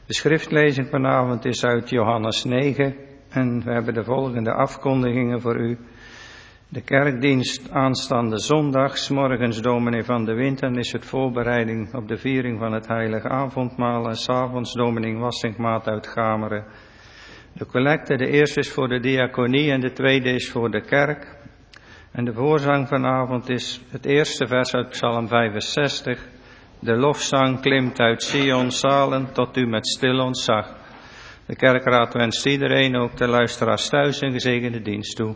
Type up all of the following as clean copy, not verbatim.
De schriftlezing vanavond is uit Johannes 9 en we hebben de volgende afkondigingen voor u. De kerkdienst aanstaande zondag, 's morgens dominee Van de Wind, en is het voorbereiding op de viering van het heilige avondmaal, en 's avonds dominee Wassingmaat uit Gameren. De collecte, de eerste is voor de diaconie en de tweede is voor de kerk. En de voorzang vanavond is het eerste vers uit Psalm 65. De lofzang klimt uit Sion's zalen tot u met stil ontzag. De kerkraad wenst iedereen, ook de luisteraars thuis, een gezegende dienst toe.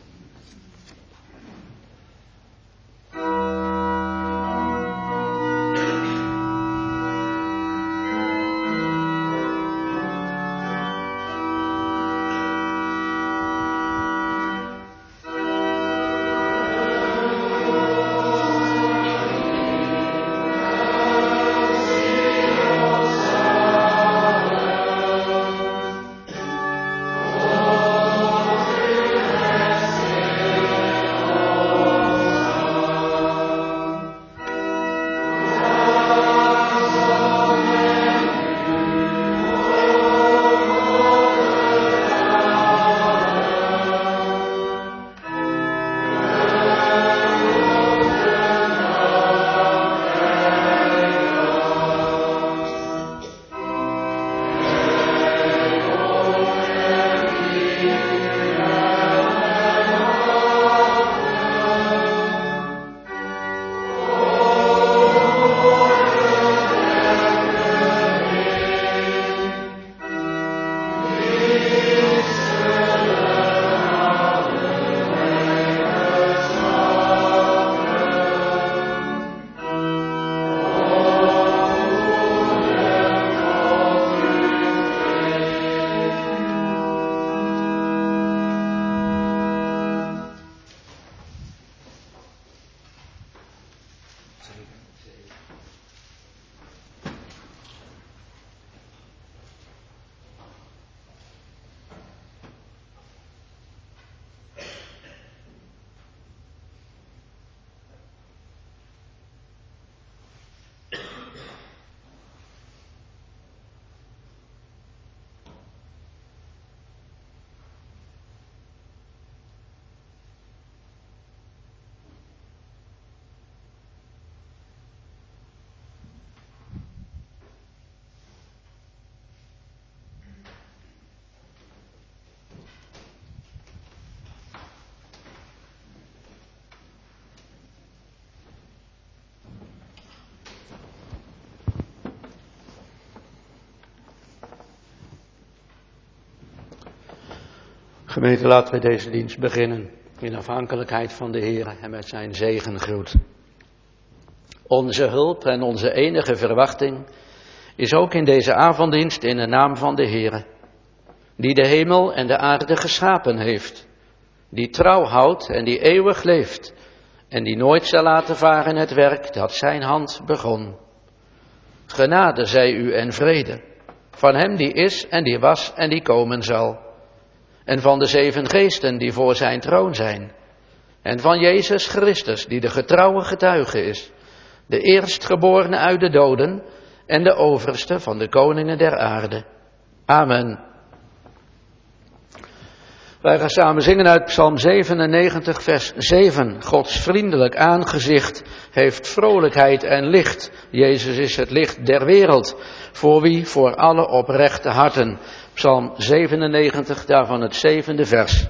Gemeente, laten we deze dienst beginnen in afhankelijkheid van de Heer en met zijn zegengroet. Onze hulp en onze enige verwachting is ook in deze avonddienst in de naam van de Heer, die de hemel en de aarde geschapen heeft, die trouw houdt en die eeuwig leeft en die nooit zal laten varen het werk dat zijn hand begon. Genade zij u en vrede van hem die is en die was en die komen zal. En van de 7 geesten die voor zijn troon zijn. En van Jezus Christus die de getrouwe getuige is. De eerstgeborene uit de doden en de overste van de koningen der aarde. Amen. Wij gaan samen zingen uit Psalm 97 vers 7. Gods vriendelijk aangezicht heeft vrolijkheid en licht. Jezus is het licht der wereld. Voor wie? Voor alle oprechte harten. Psalm 97, daarvan het 7e vers.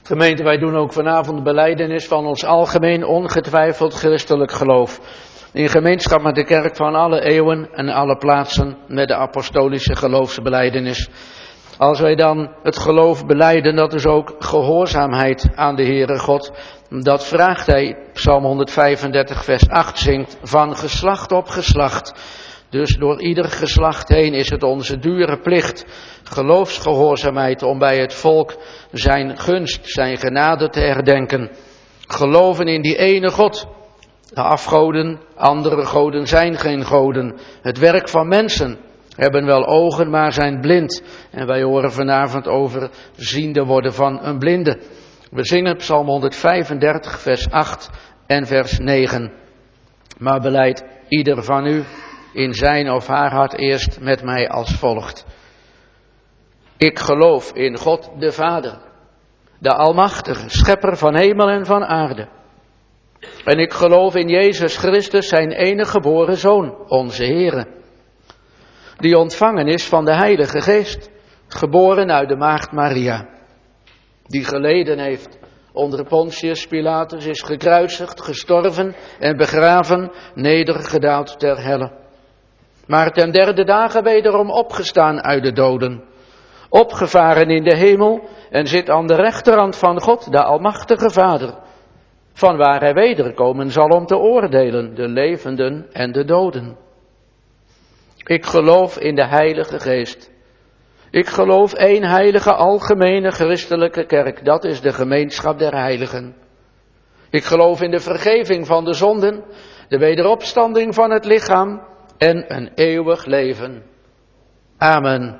Gemeente, wij doen ook vanavond belijdenis van ons algemeen ongetwijfeld christelijk geloof. In gemeenschap met de kerk van alle eeuwen en alle plaatsen met de apostolische geloofsbelijdenis. Als wij dan het geloof belijden, dat is ook gehoorzaamheid aan de Heere God. Dat vraagt hij, Psalm 135 vers 8 zingt, van geslacht op geslacht. Dus door ieder geslacht heen is het onze dure plicht, geloofsgehoorzaamheid, om bij het volk zijn gunst, zijn genade te herdenken. Geloven in die ene God. De afgoden, andere goden zijn geen goden. Het werk van mensen hebben wel ogen, maar zijn blind. En wij horen vanavond over ziende worden van een blinde. We zingen Psalm 135 vers 8 en vers 9. Maar belijdt ieder van u in zijn of haar hart eerst met mij als volgt. Ik geloof in God de Vader, de Almachtige, Schepper van hemel en van aarde. En ik geloof in Jezus Christus, zijn enige geboren Zoon, onze Heere, die ontvangen is van de Heilige Geest, geboren uit de maagd Maria, die geleden heeft onder Pontius Pilatus, is gekruisigd, gestorven en begraven, nedergedaald ter helle. Maar ten derde dagen wederom opgestaan uit de doden, opgevaren in de hemel en zit aan de rechterhand van God, de Almachtige Vader, vanwaar hij wederkomen zal om te oordelen de levenden en de doden. Ik geloof in de Heilige Geest. Ik geloof één heilige algemene christelijke kerk, dat is de gemeenschap der heiligen. Ik geloof in de vergeving van de zonden, de wederopstanding van het lichaam en een eeuwig leven. Amen.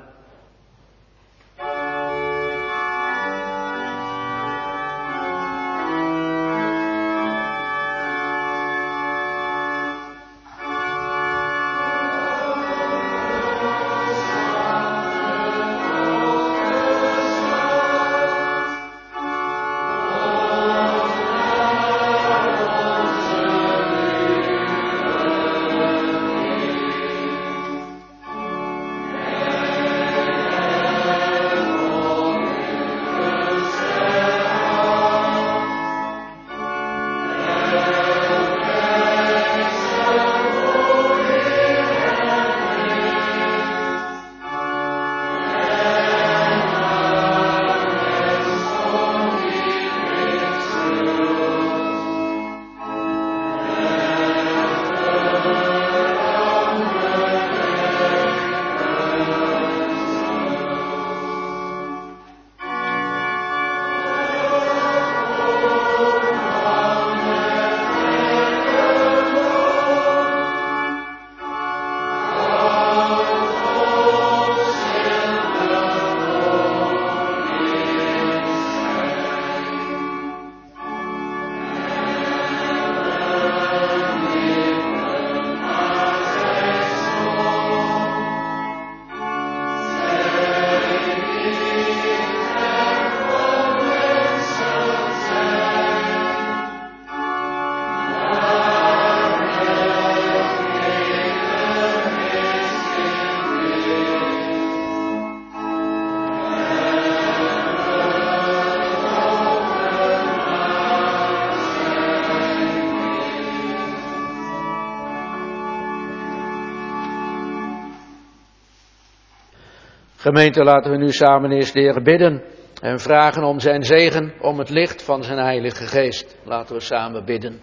Gemeente, laten we nu samen eerst de Heer bidden en vragen om zijn zegen, om het licht van zijn Heilige Geest. Laten we samen bidden.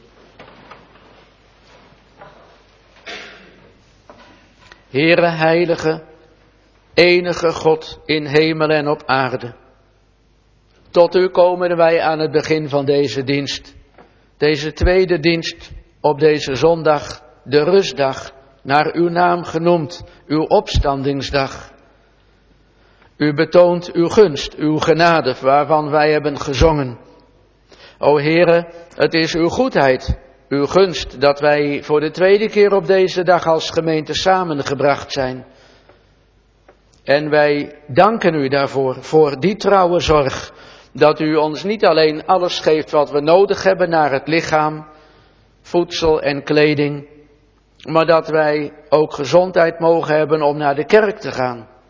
Heere Heilige, enige God in hemel en op aarde. Tot u komen wij aan het begin van deze dienst. Deze tweede dienst op deze zondag, de rustdag, naar uw naam genoemd, uw opstandingsdag. U betoont uw gunst, uw genade, waarvan wij hebben gezongen. O Heere, het is uw goedheid, uw gunst, dat wij voor de tweede keer op deze dag als gemeente samengebracht zijn. En wij danken u daarvoor, voor die trouwe zorg, dat u ons niet alleen alles geeft wat we nodig hebben naar het lichaam, voedsel en kleding, maar dat wij ook gezondheid mogen hebben om naar de kerk te gaan.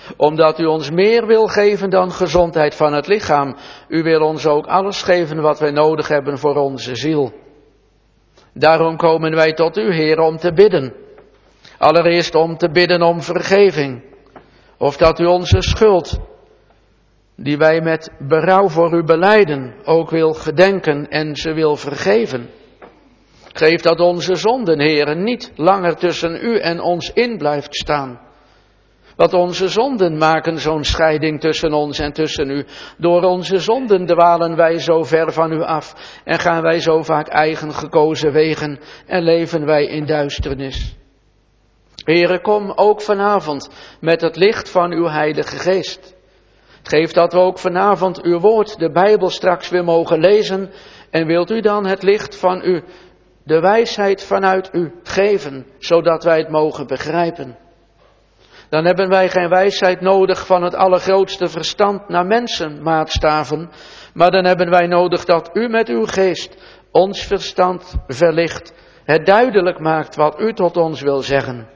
Omdat u ons meer wil geven dan gezondheid van het lichaam. U wil ons ook alles geven wat wij nodig hebben voor onze ziel. Daarom komen wij tot u, Heer, om te bidden. Allereerst om te bidden om vergeving. Of dat u onze schuld, die wij met berouw voor u belijden, ook wil gedenken en ze wil vergeven. Geef dat onze zonden, Heer, niet langer tussen u en ons in blijft staan. Want onze zonden maken zo'n scheiding tussen ons en tussen u. Door onze zonden dwalen wij zo ver van u af en gaan wij zo vaak eigen gekozen wegen en leven wij in duisternis. Heere, kom ook vanavond met het licht van uw Heilige Geest. Geef dat we ook vanavond uw woord, de Bijbel, straks weer mogen lezen. En wilt u dan het licht van u, de wijsheid vanuit u geven, zodat wij het mogen begrijpen. Dan hebben wij geen wijsheid nodig van het allergrootste verstand naar mensenmaatstaven, maar dan hebben wij nodig dat u met uw geest ons verstand verlicht, het duidelijk maakt wat u tot ons wil zeggen.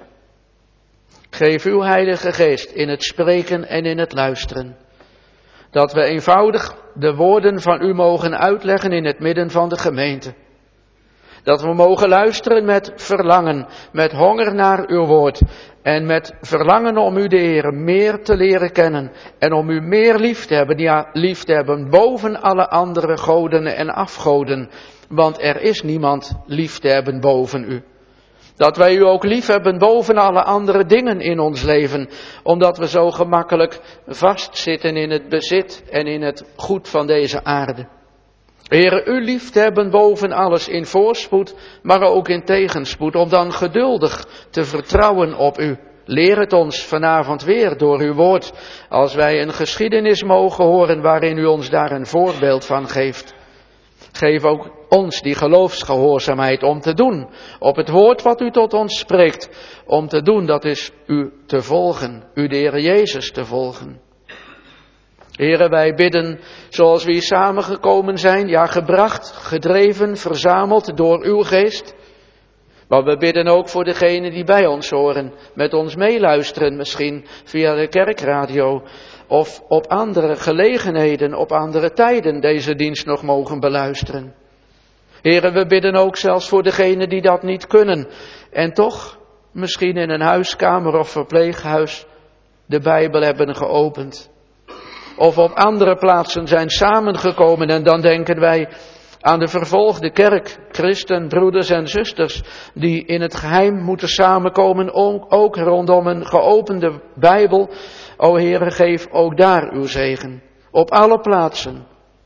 Geef uw Heilige Geest in het spreken en in het luisteren, dat we eenvoudig de woorden van u mogen uitleggen in het midden van de gemeente. Dat we mogen luisteren met verlangen, met honger naar uw woord. En met verlangen om u, de Heer, meer te leren kennen. En om u meer lief te hebben, ja, lief te hebben boven alle andere goden en afgoden. Want er is niemand lief te hebben boven u. Dat wij u ook lief hebben boven alle andere dingen in ons leven. Omdat we zo gemakkelijk vastzitten in het bezit en in het goed van deze aarde. Heere, u lief te hebben boven alles in voorspoed, maar ook in tegenspoed, om dan geduldig te vertrouwen op u. Leer het ons vanavond weer door uw woord, als wij een geschiedenis mogen horen waarin u ons daar een voorbeeld van geeft. Geef ook ons die geloofsgehoorzaamheid om te doen, op het woord wat u tot ons spreekt. Om te doen, dat is u te volgen, u de Heer Jezus te volgen. Heere, wij bidden zoals we hier samengekomen zijn, ja, gebracht, gedreven, verzameld door uw geest. Maar we bidden ook voor degenen die bij ons horen, met ons meeluisteren misschien via de kerkradio of op andere gelegenheden, op andere tijden deze dienst nog mogen beluisteren. Heere, we bidden ook zelfs voor degenen die dat niet kunnen en toch misschien in een huiskamer of verpleeghuis de Bijbel hebben geopend. Of op andere plaatsen zijn samengekomen en dan denken wij aan de vervolgde kerk, christen, broeders en zusters, die in het geheim moeten samenkomen, ook rondom een geopende Bijbel. O Heere, geef ook daar uw zegen. Op alle plaatsen,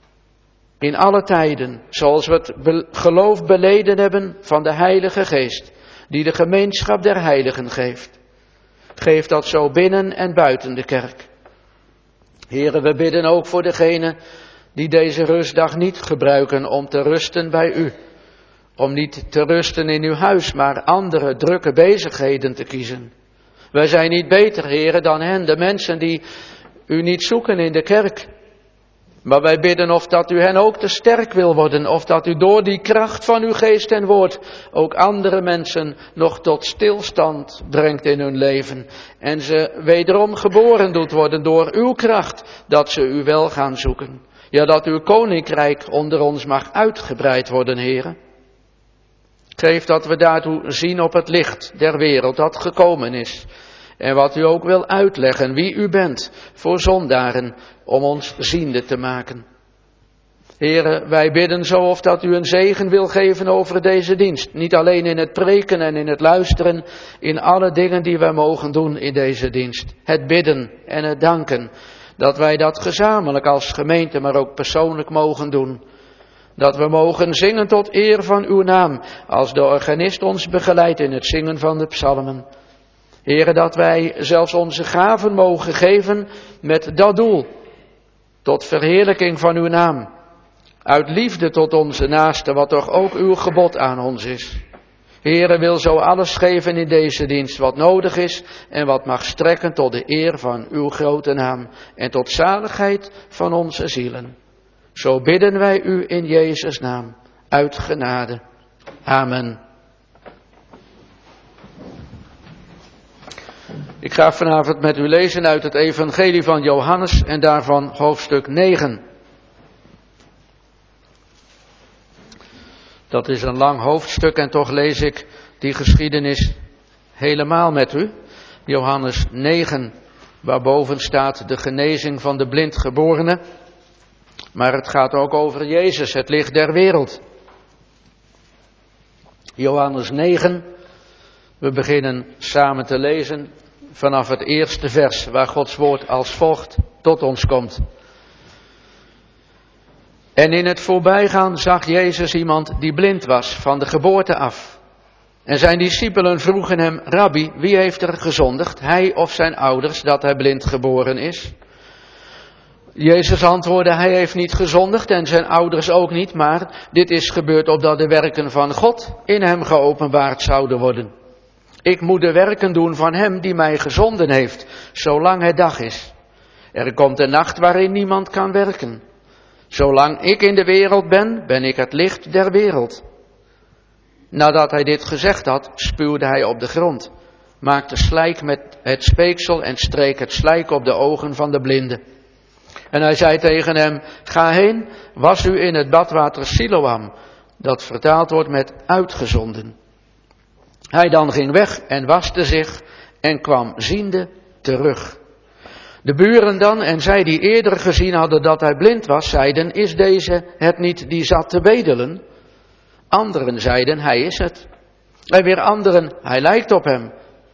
in alle tijden, zoals we het geloof beleden hebben van de Heilige Geest, die de gemeenschap der heiligen geeft. Geef dat zo binnen en buiten de kerk. Heere, we bidden ook voor degenen die deze rustdag niet gebruiken om te rusten bij u. Om niet te rusten in uw huis, maar andere drukke bezigheden te kiezen. Wij zijn niet beter, Heere, dan hen, de mensen die u niet zoeken in de kerk. Maar wij bidden of dat u hen ook te sterk wil worden, of dat u door die kracht van uw geest en woord ook andere mensen nog tot stilstand brengt in hun leven. En ze wederom geboren doet worden door uw kracht, dat ze u wel gaan zoeken. Ja, dat uw koninkrijk onder ons mag uitgebreid worden, Heere. Geef dat we daartoe zien op het licht der wereld dat gekomen is. En wat u ook wil uitleggen, wie u bent voor zondaren, om ons ziende te maken. Heere, wij bidden zo of dat u een zegen wil geven over deze dienst. Niet alleen in het preken en in het luisteren, in alle dingen die wij mogen doen in deze dienst. Het bidden en het danken, dat wij dat gezamenlijk als gemeente, maar ook persoonlijk mogen doen. Dat we mogen zingen tot eer van uw naam, als de organist ons begeleidt in het zingen van de psalmen. Heere, dat wij zelfs onze gaven mogen geven met dat doel, tot verheerlijking van uw naam. Uit liefde tot onze naaste, wat toch ook uw gebod aan ons is. Heere, wil zo alles geven in deze dienst wat nodig is en wat mag strekken tot de eer van uw grote naam en tot zaligheid van onze zielen. Zo bidden wij u in Jezus' naam, uit genade. Amen. Ik ga vanavond met u lezen uit het Evangelie van Johannes en daarvan hoofdstuk 9. Dat is een lang hoofdstuk en toch lees ik die geschiedenis helemaal met u. Johannes 9, waarboven staat de genezing van de blindgeborene. Maar het gaat ook over Jezus, het licht der wereld. Johannes 9, we beginnen samen te lezen vanaf het eerste vers, waar Gods woord als volgt tot ons komt. En in het voorbijgaan zag Jezus iemand die blind was van de geboorte af. En zijn discipelen vroegen hem, Rabbi, wie heeft er gezondigd, hij of zijn ouders, dat hij blind geboren is? Jezus antwoordde, hij heeft niet gezondigd en zijn ouders ook niet, maar dit is gebeurd opdat de werken van God in hem geopenbaard zouden worden. Ik moet de werken doen van hem die mij gezonden heeft, zolang het dag is. Er komt een nacht waarin niemand kan werken. Zolang ik in de wereld ben, ben ik het licht der wereld. Nadat hij dit gezegd had, spuwde hij op de grond, maakte slijk met het speeksel en streek het slijk op de ogen van de blinde. En hij zei tegen hem, ga heen, was u in het badwater Siloam, dat vertaald wordt met uitgezonden. Hij dan ging weg en waste zich en kwam ziende terug. De buren dan en zij die eerder gezien hadden dat hij blind was, zeiden, is deze het niet die zat te bedelen? Anderen zeiden, hij is het. En weer anderen, hij lijkt op hem.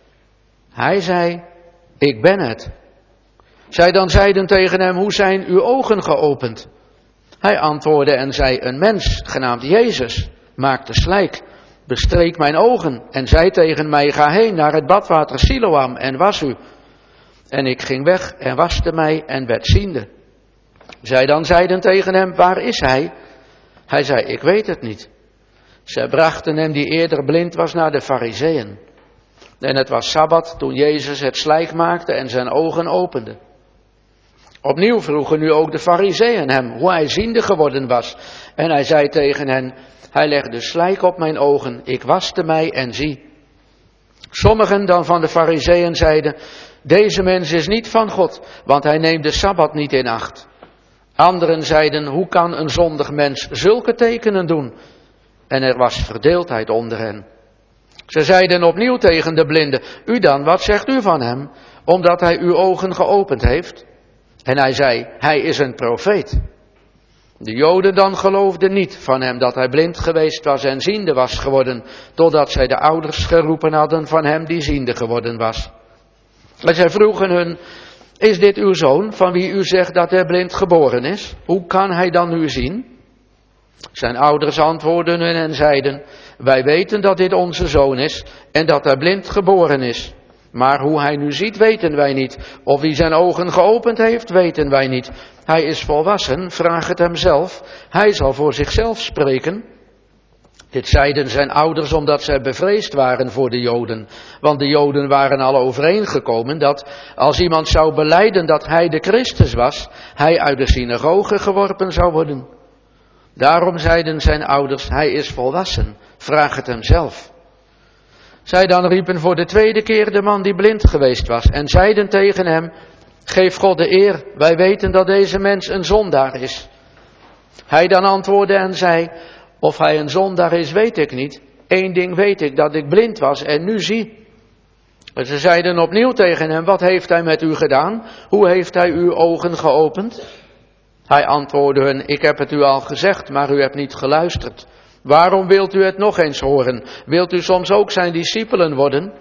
Hij zei, ik ben het. Zij dan zeiden tegen hem, hoe zijn uw ogen geopend? Hij antwoordde en zei, een mens genaamd Jezus maakte slijk, bestreek mijn ogen en zei tegen mij, ga heen naar het badwater Siloam en was u. En ik ging weg en waste mij en werd ziende. Zij dan zeiden tegen hem, waar is hij? Hij zei, ik weet het niet. Zij brachten hem die eerder blind was naar de Farizeeën. En het was Sabbat toen Jezus het slijk maakte en zijn ogen opende. Opnieuw vroegen nu ook de Farizeeën hem hoe hij ziende geworden was. En hij zei tegen hen, hij legde slijk op mijn ogen, ik waste mij en zie. Sommigen dan van de Farizeeën zeiden, deze mens is niet van God, want hij neemt de Sabbat niet in acht. Anderen zeiden, hoe kan een zondig mens zulke tekenen doen? En er was verdeeldheid onder hen. Ze zeiden opnieuw tegen de blinde, u dan, wat zegt u van hem, omdat hij uw ogen geopend heeft? En hij zei, hij is een profeet. De Joden dan geloofden niet van hem dat hij blind geweest was en ziende was geworden, totdat zij de ouders geroepen hadden van hem die ziende geworden was. En zij vroegen hun, is dit uw zoon, van wie u zegt dat hij blind geboren is? Hoe kan hij dan nu zien? Zijn ouders antwoordden hun en zeiden, wij weten dat dit onze zoon is en dat hij blind geboren is. Maar hoe hij nu ziet, weten wij niet. Of wie zijn ogen geopend heeft, weten wij niet. Hij is volwassen, vraag het hem zelf. Hij zal voor zichzelf spreken. Dit zeiden zijn ouders omdat zij bevreesd waren voor de Joden. Want de Joden waren al overeengekomen dat als iemand zou belijden dat hij de Christus was, hij uit de synagoge geworpen zou worden. Daarom zeiden zijn ouders, hij is volwassen, vraag het hem zelf. Zij dan riepen voor de tweede keer de man die blind geweest was en zeiden tegen hem, geef God de eer, wij weten dat deze mens een zondaar is. Hij dan antwoordde en zei, of hij een zondaar is, weet ik niet. Eén ding weet ik, dat ik blind was en nu zie. En ze zeiden opnieuw tegen hem, wat heeft hij met u gedaan? Hoe heeft hij uw ogen geopend? Hij antwoordde hun, ik heb het u al gezegd, maar u hebt niet geluisterd. Waarom wilt u het nog eens horen? Wilt u soms ook zijn discipelen worden?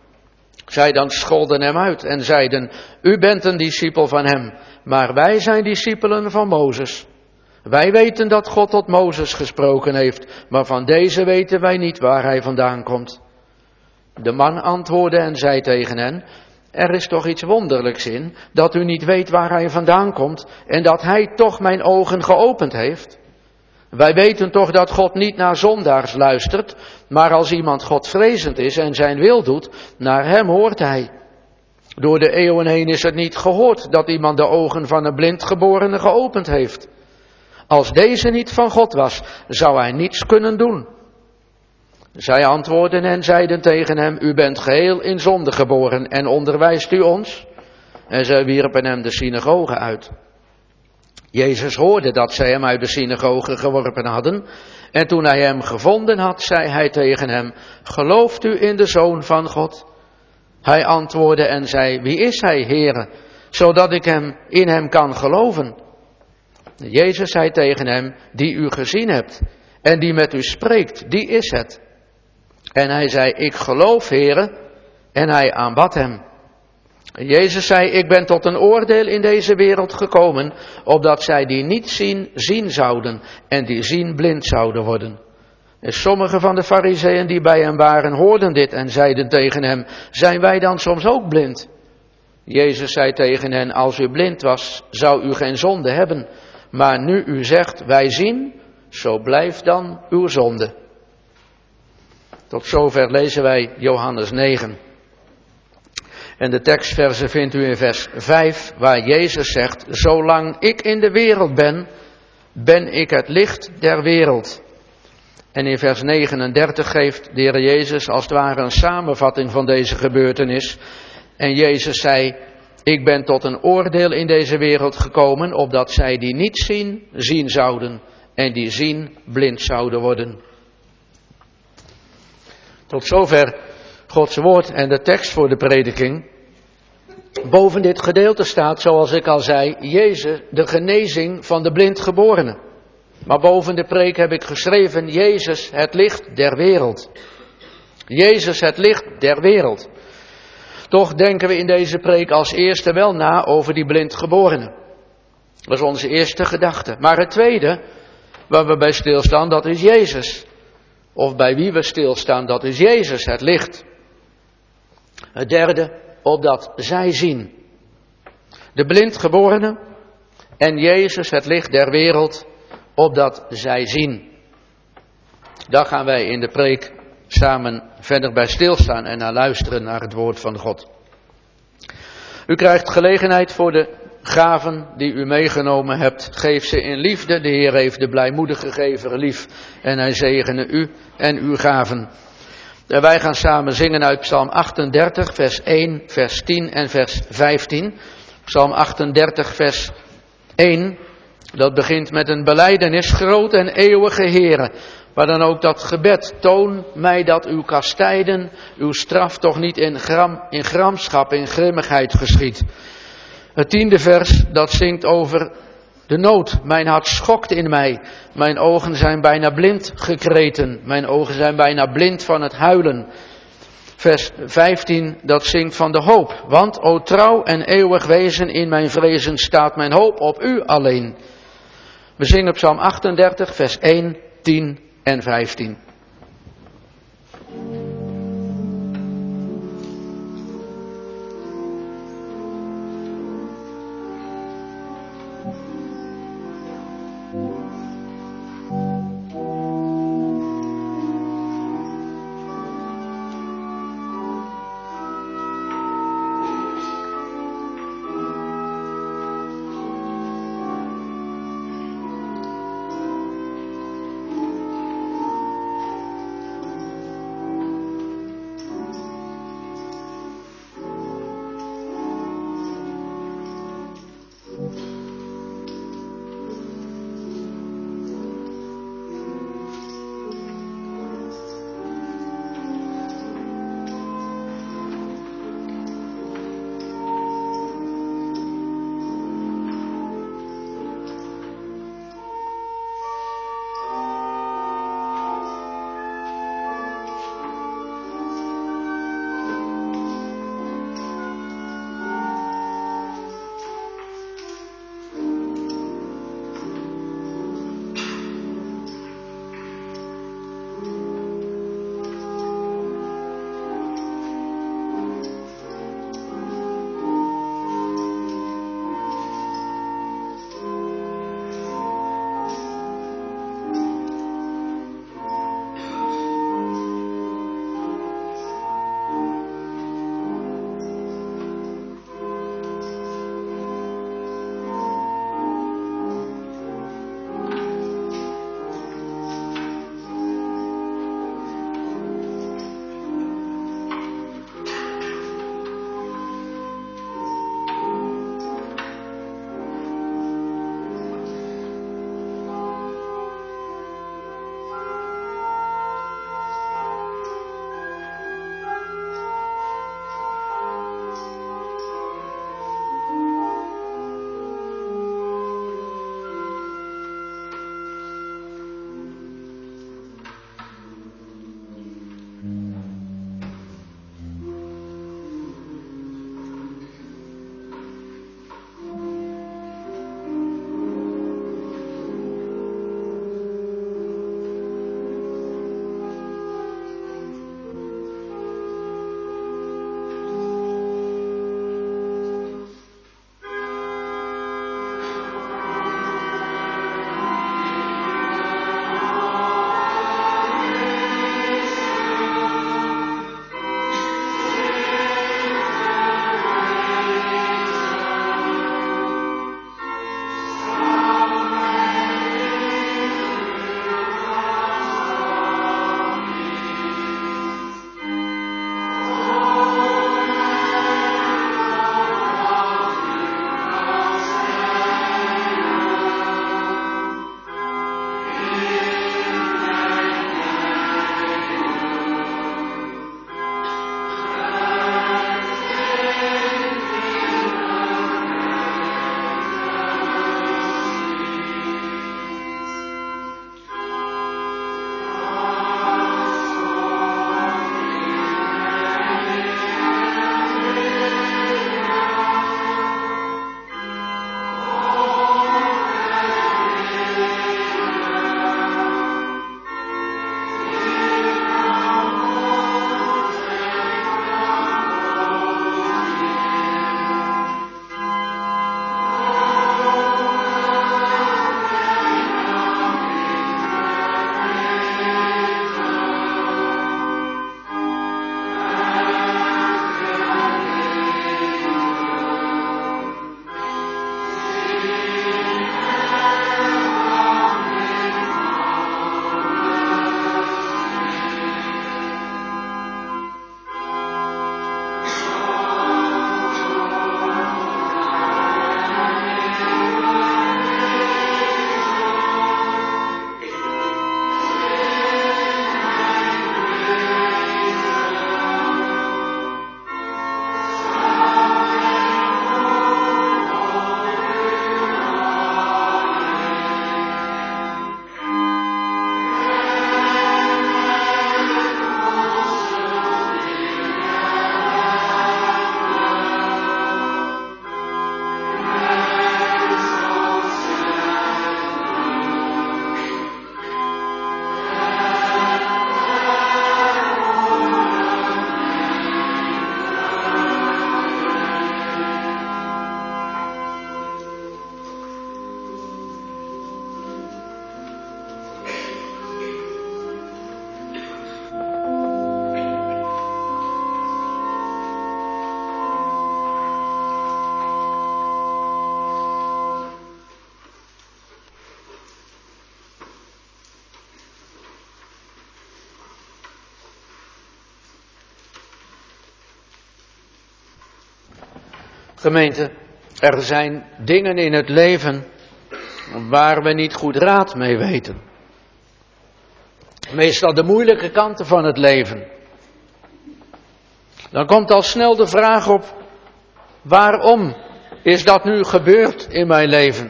Zij dan scholden hem uit en zeiden, u bent een discipel van hem, maar wij zijn discipelen van Mozes. Wij weten dat God tot Mozes gesproken heeft, maar van deze weten wij niet waar hij vandaan komt. De man antwoordde en zei tegen hen, er is toch iets wonderlijks in, dat u niet weet waar hij vandaan komt en dat hij toch mijn ogen geopend heeft. Wij weten toch dat God niet naar zondaars luistert, maar als iemand Godvrezend is en zijn wil doet, naar hem hoort hij. Door de eeuwen heen is het niet gehoord dat iemand de ogen van een blindgeborene geopend heeft. Als deze niet van God was, zou hij niets kunnen doen. Zij antwoordden en zeiden tegen hem, u bent geheel in zonde geboren en onderwijst u ons? En zij wierpen hem de synagoge uit. Jezus hoorde dat zij hem uit de synagoge geworpen hadden. En toen hij hem gevonden had, zei hij tegen hem, gelooft u in de Zoon van God? Hij antwoordde en zei, wie is hij, Heere, zodat ik in hem kan geloven? Jezus zei tegen hem, die u gezien hebt en die met u spreekt, die is het. En hij zei, ik geloof, Heere, en hij aanbad hem. Jezus zei, ik ben tot een oordeel in deze wereld gekomen, opdat zij die niet zien, zien zouden, en die zien blind zouden worden. En sommige van de Farizeeën die bij hem waren, hoorden dit en zeiden tegen hem, zijn wij dan soms ook blind? Jezus zei tegen hen, als u blind was, zou u geen zonde hebben, maar nu u zegt, wij zien, zo blijft dan uw zonde. Tot zover lezen wij Johannes 9. En de tekstverse vindt u in vers 5, waar Jezus zegt, zolang ik in de wereld ben, ben ik het licht der wereld. En in vers 39 geeft de Heer Jezus als het ware een samenvatting van deze gebeurtenis. En Jezus zei, ik ben tot een oordeel in deze wereld gekomen, opdat zij die niet zien, zien zouden. En die zien, blind zouden worden. Tot zover Gods woord en de tekst voor de prediking. Boven dit gedeelte staat, zoals ik al zei, Jezus, de genezing van de blindgeborene. Maar boven de preek heb ik geschreven, Jezus, het licht der wereld. Jezus, het licht der wereld. Toch denken we in deze preek als eerste wel na over die blindgeborene. Dat is onze eerste gedachte. Maar het tweede, waar we bij stilstaan, dat is Jezus. Of bij wie we stilstaan, dat is Jezus, het licht. Het derde, opdat zij zien. De blindgeborene en Jezus, het licht der wereld, opdat zij zien. Daar gaan wij in de preek samen verder bij stilstaan en naar luisteren naar het woord van God. U krijgt gelegenheid voor de gaven die u meegenomen hebt. Geef ze in liefde. De Heer heeft de blijmoedige gever lief en hij zegene u en uw gaven. En wij gaan samen zingen uit Psalm 38, vers 1, vers 10 en vers 15. Psalm 38, vers 1, dat begint met een belijdenis, groot en eeuwige Heere. Maar dan ook dat gebed, toon mij dat uw kastijden, uw straf toch niet in gramschap, in grimmigheid geschiet. Het 10e vers, dat zingt over de nood. Mijn hart schokt in mij. Mijn ogen zijn bijna blind gekreten. Mijn ogen zijn bijna blind van het huilen. Vers 15, dat zingt van de hoop. Want, o trouw en eeuwig wezen, in mijn vrezen staat mijn hoop op u alleen. We zingen Psalm 38, vers 1, 10 en 15. Gemeente, er zijn dingen in het leven waar we niet goed raad mee weten. Meestal de moeilijke kanten van het leven. Dan komt al snel de vraag op, waarom is dat nu gebeurd in mijn leven?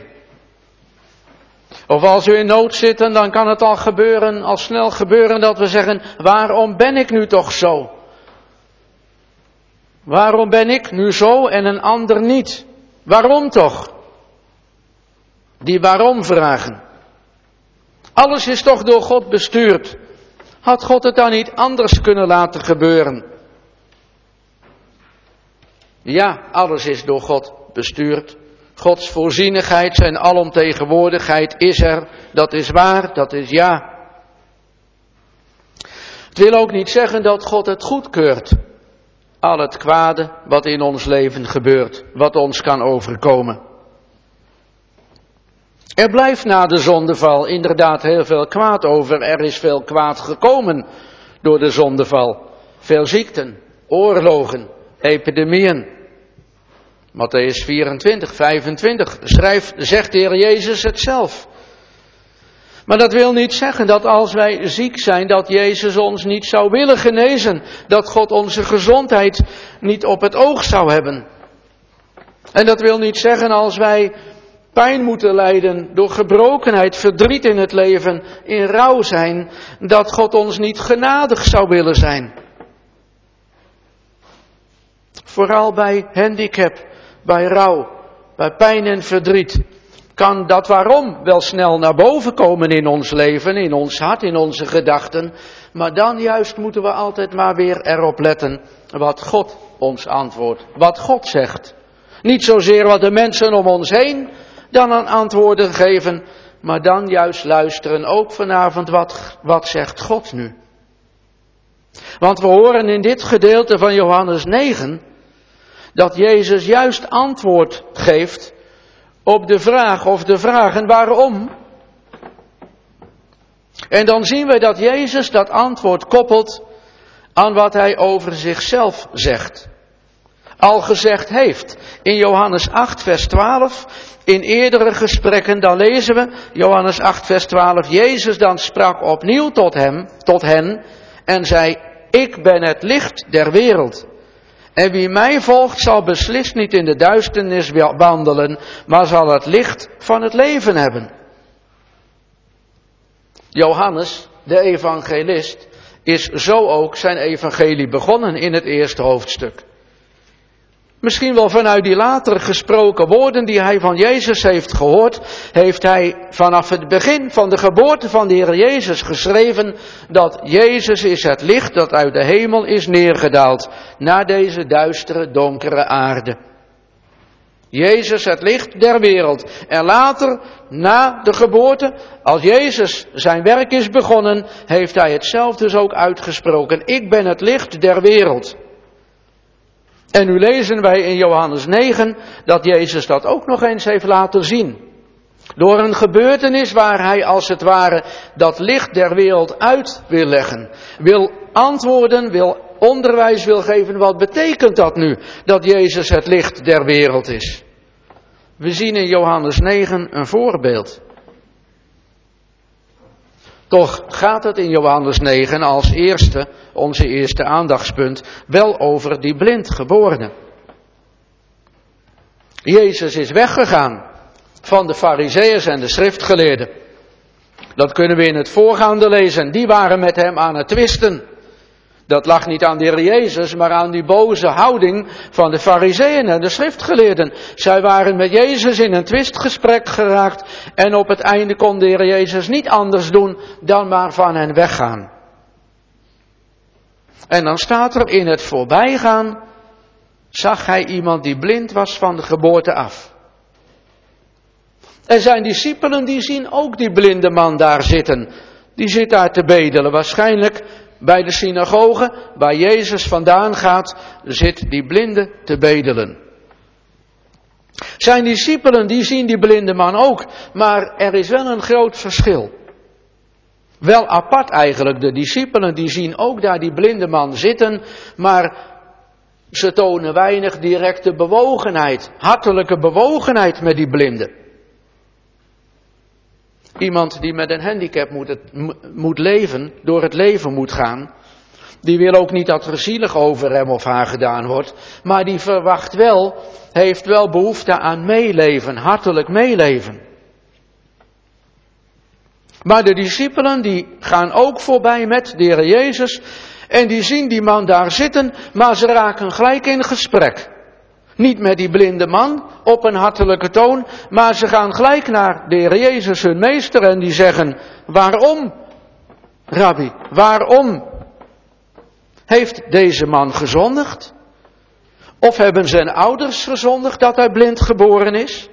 Of als we in nood zitten, dan kan het al snel gebeuren dat we zeggen, waarom ben ik nu toch zo? Waarom ben ik nu zo en een ander niet? Waarom toch? Die waarom vragen. Alles is toch door God bestuurd. Had God het dan niet anders kunnen laten gebeuren? Ja, alles is door God bestuurd. Gods voorzienigheid, zijn alomtegenwoordigheid is er. Dat is waar, dat is ja. Het wil ook niet zeggen dat God het goedkeurt. Al het kwade wat in ons leven gebeurt, wat ons kan overkomen. Er blijft na de zondeval inderdaad heel veel kwaad over. Er is veel kwaad gekomen door de zondeval. Veel ziekten, oorlogen, epidemieën. Mattheüs 24, 25 zegt de Heer Jezus het zelf. Maar dat wil niet zeggen dat als wij ziek zijn, dat Jezus ons niet zou willen genezen. Dat God onze gezondheid niet op het oog zou hebben. En dat wil niet zeggen als wij pijn moeten lijden door gebrokenheid, verdriet in het leven, in rouw zijn, dat God ons niet genadig zou willen zijn. Vooral bij handicap, bij rouw, bij pijn en verdriet, kan dat waarom wel snel naar boven komen in ons leven, in ons hart, in onze gedachten. Maar dan juist moeten we altijd maar weer erop letten wat God ons antwoordt, wat God zegt. Niet zozeer wat de mensen om ons heen dan aan antwoorden geven, maar dan juist luisteren ook vanavond wat zegt God nu. Want we horen in dit gedeelte van Johannes 9 dat Jezus juist antwoord geeft op de vraag of de vragen waarom. En dan zien we dat Jezus dat antwoord koppelt aan wat hij over zichzelf zegt. Al gezegd heeft in Johannes 8 vers 12, in eerdere gesprekken, dan lezen we Johannes 8 vers 12, Jezus dan sprak opnieuw tot hen en zei, ik ben het licht der wereld. En wie mij volgt zal beslist niet in de duisternis wandelen, maar zal het licht van het leven hebben. Johannes, de evangelist, is zo ook zijn evangelie begonnen in het eerste hoofdstuk. Misschien wel vanuit die later gesproken woorden die hij van Jezus heeft gehoord, heeft hij vanaf het begin van de geboorte van de Heer Jezus geschreven dat Jezus is het licht dat uit de hemel is neergedaald naar deze duistere, donkere aarde. Jezus het licht der wereld. En later, na de geboorte, als Jezus zijn werk is begonnen, heeft hij het zelf dus ook uitgesproken. Ik ben het licht der wereld. En nu lezen wij in Johannes 9 dat Jezus dat ook nog eens heeft laten zien. Door een gebeurtenis waar hij als het ware dat licht der wereld uit wil leggen. Wil antwoorden, wil onderwijs wil geven. Wat betekent dat nu, dat Jezus het licht der wereld is? We zien in Johannes 9 een voorbeeld. Toch gaat het in Johannes 9 als eerste, onze eerste aandachtspunt, wel over die blindgeborene. Jezus is weggegaan van de Farizeeërs en de schriftgeleerden. Dat kunnen we in het voorgaande lezen. Die waren met hem aan het twisten. Dat lag niet aan de Heer Jezus, maar aan die boze houding van de Farizeeën en de schriftgeleerden. Zij waren met Jezus in een twistgesprek geraakt en op het einde kon de Heer Jezus niet anders doen dan maar van hen weggaan. En dan staat er in het voorbijgaan, zag hij iemand die blind was van de geboorte af. En zijn discipelen die zien ook die blinde man daar zitten. Die zit daar te bedelen, waarschijnlijk bij de synagoge, waar Jezus vandaan gaat, zit die blinde te bedelen. Zijn discipelen die zien die blinde man ook, maar er is wel een groot verschil. Wel apart eigenlijk, de discipelen die zien ook daar die blinde man zitten, maar Ze tonen weinig directe bewogenheid, hartelijke bewogenheid met die blinden. Iemand die met een handicap moet leven, door het leven moet gaan, die wil ook niet dat er zielig over hem of haar gedaan wordt, maar die verwacht wel, heeft wel behoefte aan meeleven, hartelijk meeleven. Maar de discipelen die gaan ook voorbij met de Heer Jezus en die zien die man daar zitten, maar ze raken gelijk in gesprek. Niet met die blinde man op een hartelijke toon, maar ze gaan gelijk naar de Heer Jezus, hun meester, en die zeggen: waarom, Rabbi, waarom heeft deze man gezondigd? Of hebben zijn ouders gezondigd dat hij blind geboren is?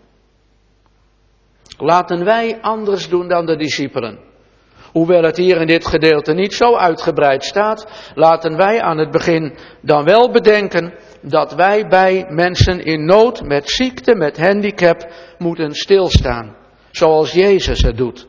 Laten wij anders doen dan de discipelen. Hoewel het hier in dit gedeelte niet zo uitgebreid staat, laten wij aan het begin dan wel bedenken dat wij bij mensen in nood, met ziekte, met handicap, moeten stilstaan. Zoals Jezus het doet.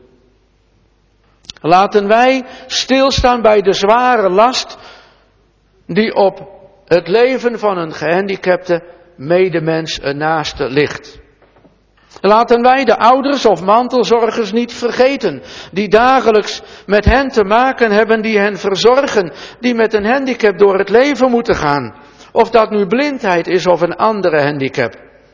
Laten wij stilstaan bij de zware last die op het leven van een gehandicapte medemens, een naaste, ligt. Laten wij de ouders of mantelzorgers niet vergeten, die dagelijks met hen te maken hebben, die hen verzorgen, die met een handicap door het leven moeten gaan. Of dat nu blindheid is of een andere handicap.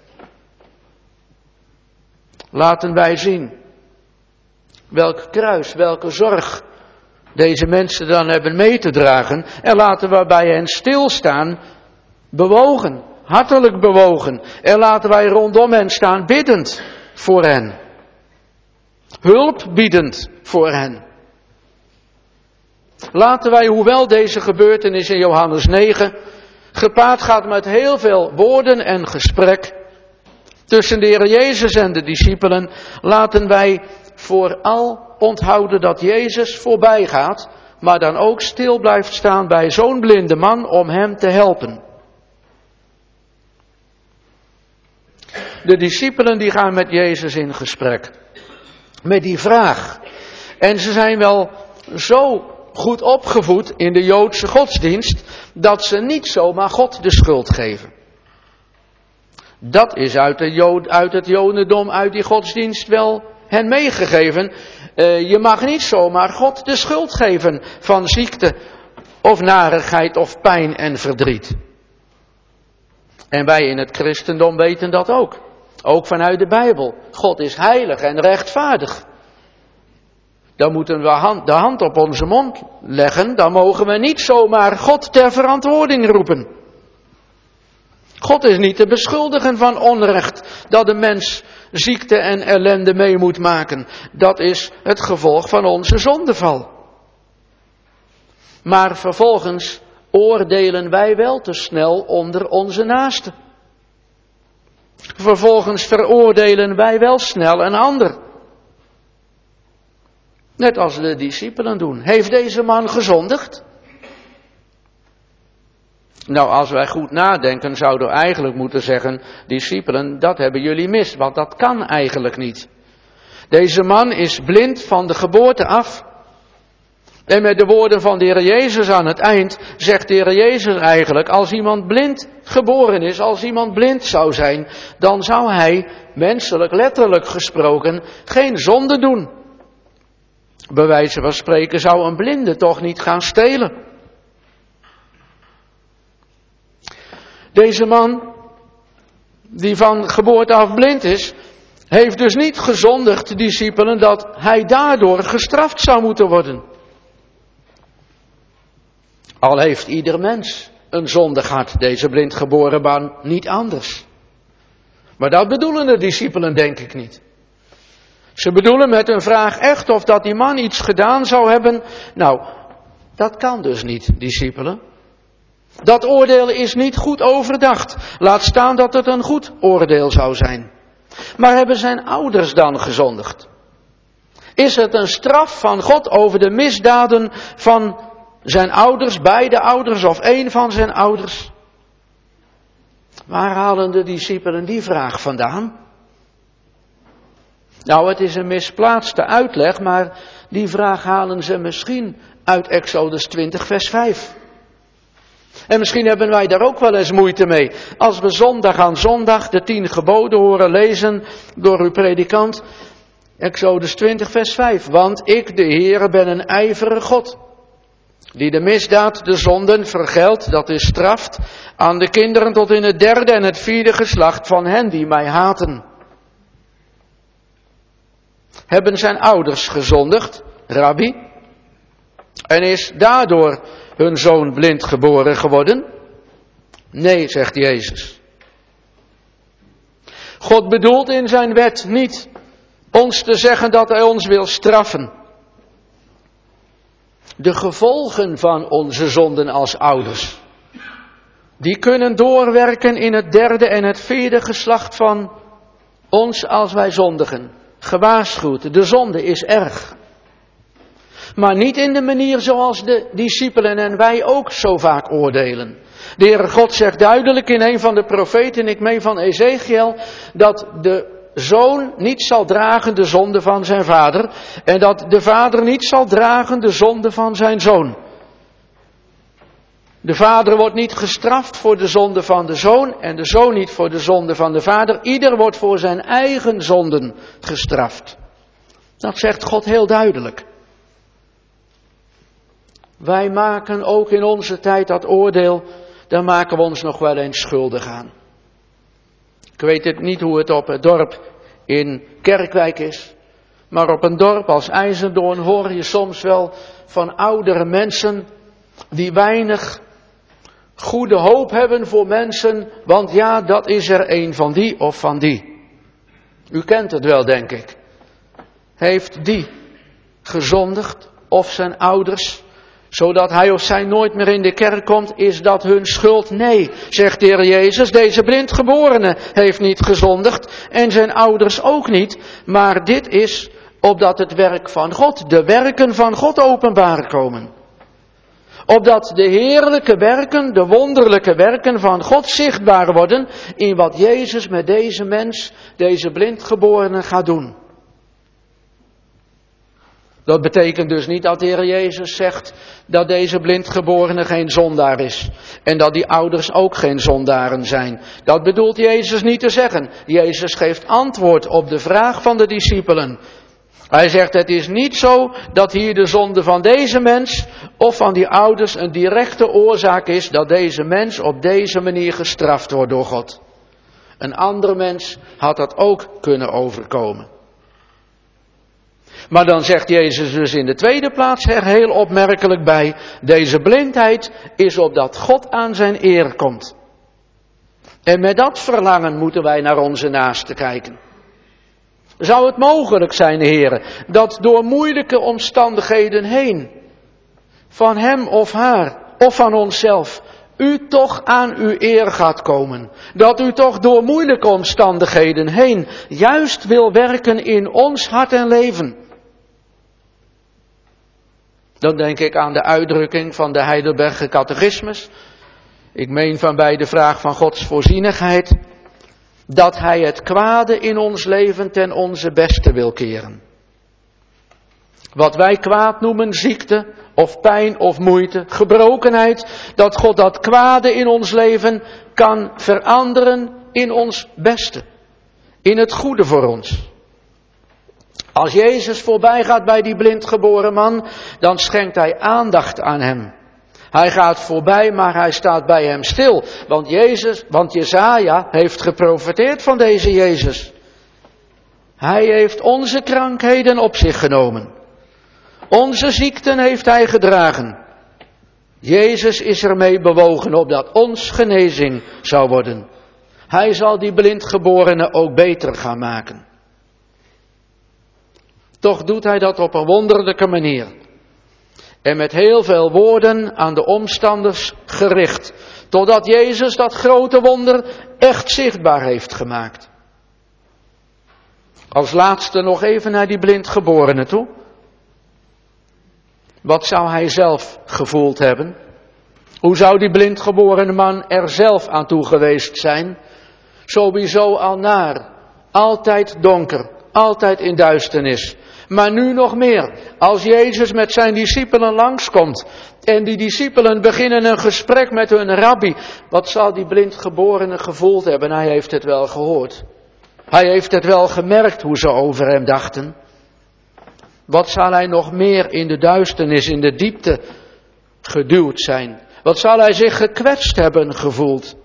Laten wij zien welk kruis, welke zorg deze mensen dan hebben mee te dragen. En laten we bij hen stilstaan, bewogen, hartelijk bewogen. En laten wij rondom hen staan biddend voor hen. Hulp biedend voor hen. Laten wij, hoewel deze gebeurtenis in Johannes 9 gepaard gaat met heel veel woorden en gesprek tussen de Heer Jezus en de discipelen, laten wij vooral onthouden dat Jezus voorbij gaat, maar dan ook stil blijft staan bij zo'n blinde man om hem te helpen. De discipelen die gaan met Jezus in gesprek, met die vraag. En ze zijn wel zo goed opgevoed in de Joodse godsdienst, dat ze niet zomaar God de schuld geven. Dat is uit het Jodendom, uit die godsdienst wel hen meegegeven. Je mag niet zomaar God de schuld geven van ziekte of narigheid of pijn en verdriet. En wij in het christendom weten dat ook. Ook vanuit de Bijbel. God is heilig en rechtvaardig. Dan moeten we de hand op onze mond leggen. Dan mogen we niet zomaar God ter verantwoording roepen. God is niet te beschuldigen van onrecht dat de mens ziekte en ellende mee moet maken. Dat is het gevolg van onze zondeval. Maar vervolgens oordelen wij wel te snel onder onze naasten. Vervolgens veroordelen wij wel snel een ander. Net als de discipelen doen. Heeft deze man gezondigd? Nou, als wij goed nadenken, zouden we eigenlijk moeten zeggen: discipelen, dat hebben jullie mis, want dat kan eigenlijk niet. Deze man is blind van de geboorte af. En met de woorden van de Heer Jezus aan het eind, zegt de Heer Jezus eigenlijk: als iemand blind geboren is, als iemand blind zou zijn, dan zou hij, menselijk, letterlijk gesproken, geen zonde doen. Bij wijze van spreken zou een blinde toch niet gaan stelen. Deze man, die van geboorte af blind is, heeft dus niet gezondigd, discipelen, dat hij daardoor gestraft zou moeten worden. Al heeft ieder mens een zondig hart, deze blindgeboren man niet anders. Maar dat bedoelen de discipelen denk ik niet. Ze bedoelen met hun vraag echt of dat die man iets gedaan zou hebben. Nou, dat kan dus niet, discipelen. Dat oordeel is niet goed overdacht. Laat staan dat het een goed oordeel zou zijn. Maar hebben zijn ouders dan gezondigd? Is het een straf van God over de misdaden van zijn ouders, beide ouders of één van zijn ouders? Waar halen de discipelen die vraag vandaan? Nou, het is een misplaatste uitleg, maar die vraag halen ze misschien uit Exodus 20 vers 5. En misschien hebben wij daar ook wel eens moeite mee. Als we zondag aan zondag de 10 geboden horen lezen door uw predikant. Exodus 20 vers 5. Want ik, de Heere, ben een ijverige God. Die de misdaad, de zonden vergeldt, dat is straft, aan de kinderen tot in het 3e en het 4e geslacht van hen die mij haten. Hebben zijn ouders gezondigd, Rabbi? En is daardoor hun zoon blind geboren geworden? Nee, zegt Jezus. God bedoelt in zijn wet niet ons te zeggen dat hij ons wil straffen. De gevolgen van onze zonden als ouders, die kunnen doorwerken in het 3e en het 4e geslacht van ons als wij zondigen. Gewaarschuwd, de zonde is erg. Maar niet in de manier zoals de discipelen en wij ook zo vaak oordelen. De Heere God zegt duidelijk in een van de profeten, ik meen van Ezekiel, dat de zoon niet zal dragen de zonde van zijn vader. En dat de vader niet zal dragen de zonde van zijn zoon. De vader wordt niet gestraft voor de zonde van de zoon en de zoon niet voor de zonde van de vader. Ieder wordt voor zijn eigen zonden gestraft. Dat zegt God heel duidelijk. Wij maken ook in onze tijd dat oordeel, daar maken we ons nog wel eens schuldig aan. Ik weet het niet hoe het op het dorp in Kerkwijk is, maar op een dorp als IJzendoorn hoor je soms wel van oudere mensen die weinig goede hoop hebben voor mensen, want ja, dat is er een van die of van die. U kent het wel, denk ik. Heeft die gezondigd of zijn ouders, zodat hij of zij nooit meer in de kerk komt, is dat hun schuld? Nee, zegt de Heer Jezus, deze blindgeborene heeft niet gezondigd en zijn ouders ook niet, maar dit is opdat het werk van God, de werken van God openbaar komen. Opdat de heerlijke werken, de wonderlijke werken van God zichtbaar worden in wat Jezus met deze mens, deze blindgeborene gaat doen. Dat betekent dus niet dat de Heer Jezus zegt dat deze blindgeborene geen zondaar is. En dat die ouders ook geen zondaren zijn. Dat bedoelt Jezus niet te zeggen. Jezus geeft antwoord op de vraag van de discipelen. Hij zegt, het is niet zo dat hier de zonde van deze mens of van die ouders een directe oorzaak is dat deze mens op deze manier gestraft wordt door God. Een andere mens had dat ook kunnen overkomen. Maar dan zegt Jezus dus in de tweede plaats er heel opmerkelijk bij, deze blindheid is opdat God aan zijn eer komt. En met dat verlangen moeten wij naar onze naasten kijken. Zou het mogelijk zijn, heren, dat door moeilijke omstandigheden heen, van hem of haar of van onszelf, u toch aan uw eer gaat komen? Dat u toch door moeilijke omstandigheden heen juist wil werken in ons hart en leven? Dan denk ik aan de uitdrukking van de Heidelberger Catechismus. Ik meen van bij de vraag van Gods voorzienigheid, dat hij het kwade in ons leven ten onze beste wil keren. Wat wij kwaad noemen, ziekte of pijn of moeite, gebrokenheid, dat God dat kwade in ons leven kan veranderen in ons beste, in het goede voor ons. Als Jezus voorbij gaat bij die blindgeboren man, dan schenkt hij aandacht aan hem. Hij gaat voorbij, maar hij staat bij hem stil. Want Jesaja heeft geprofeteerd van deze Jezus. Hij heeft onze krankheden op zich genomen. Onze ziekten heeft hij gedragen. Jezus is ermee bewogen opdat ons genezing zou worden. Hij zal die blindgeborene ook beter gaan maken. Toch doet hij dat op een wonderlijke manier. En met heel veel woorden aan de omstanders gericht. Totdat Jezus dat grote wonder echt zichtbaar heeft gemaakt. Als laatste nog even naar die blindgeborene toe. Wat zou hij zelf gevoeld hebben? Hoe zou die blindgeborene man er zelf aan toe geweest zijn? Sowieso al naar, altijd donker, altijd in duisternis. Maar nu nog meer, als Jezus met zijn discipelen langskomt En die discipelen beginnen een gesprek met hun rabbi. Wat zal die blindgeborene gevoeld hebben? Hij heeft het wel gehoord. Hij heeft het wel gemerkt hoe ze over hem dachten. Wat zal hij nog meer in de duisternis, in de diepte geduwd zijn? Wat zal hij zich gekwetst hebben gevoeld?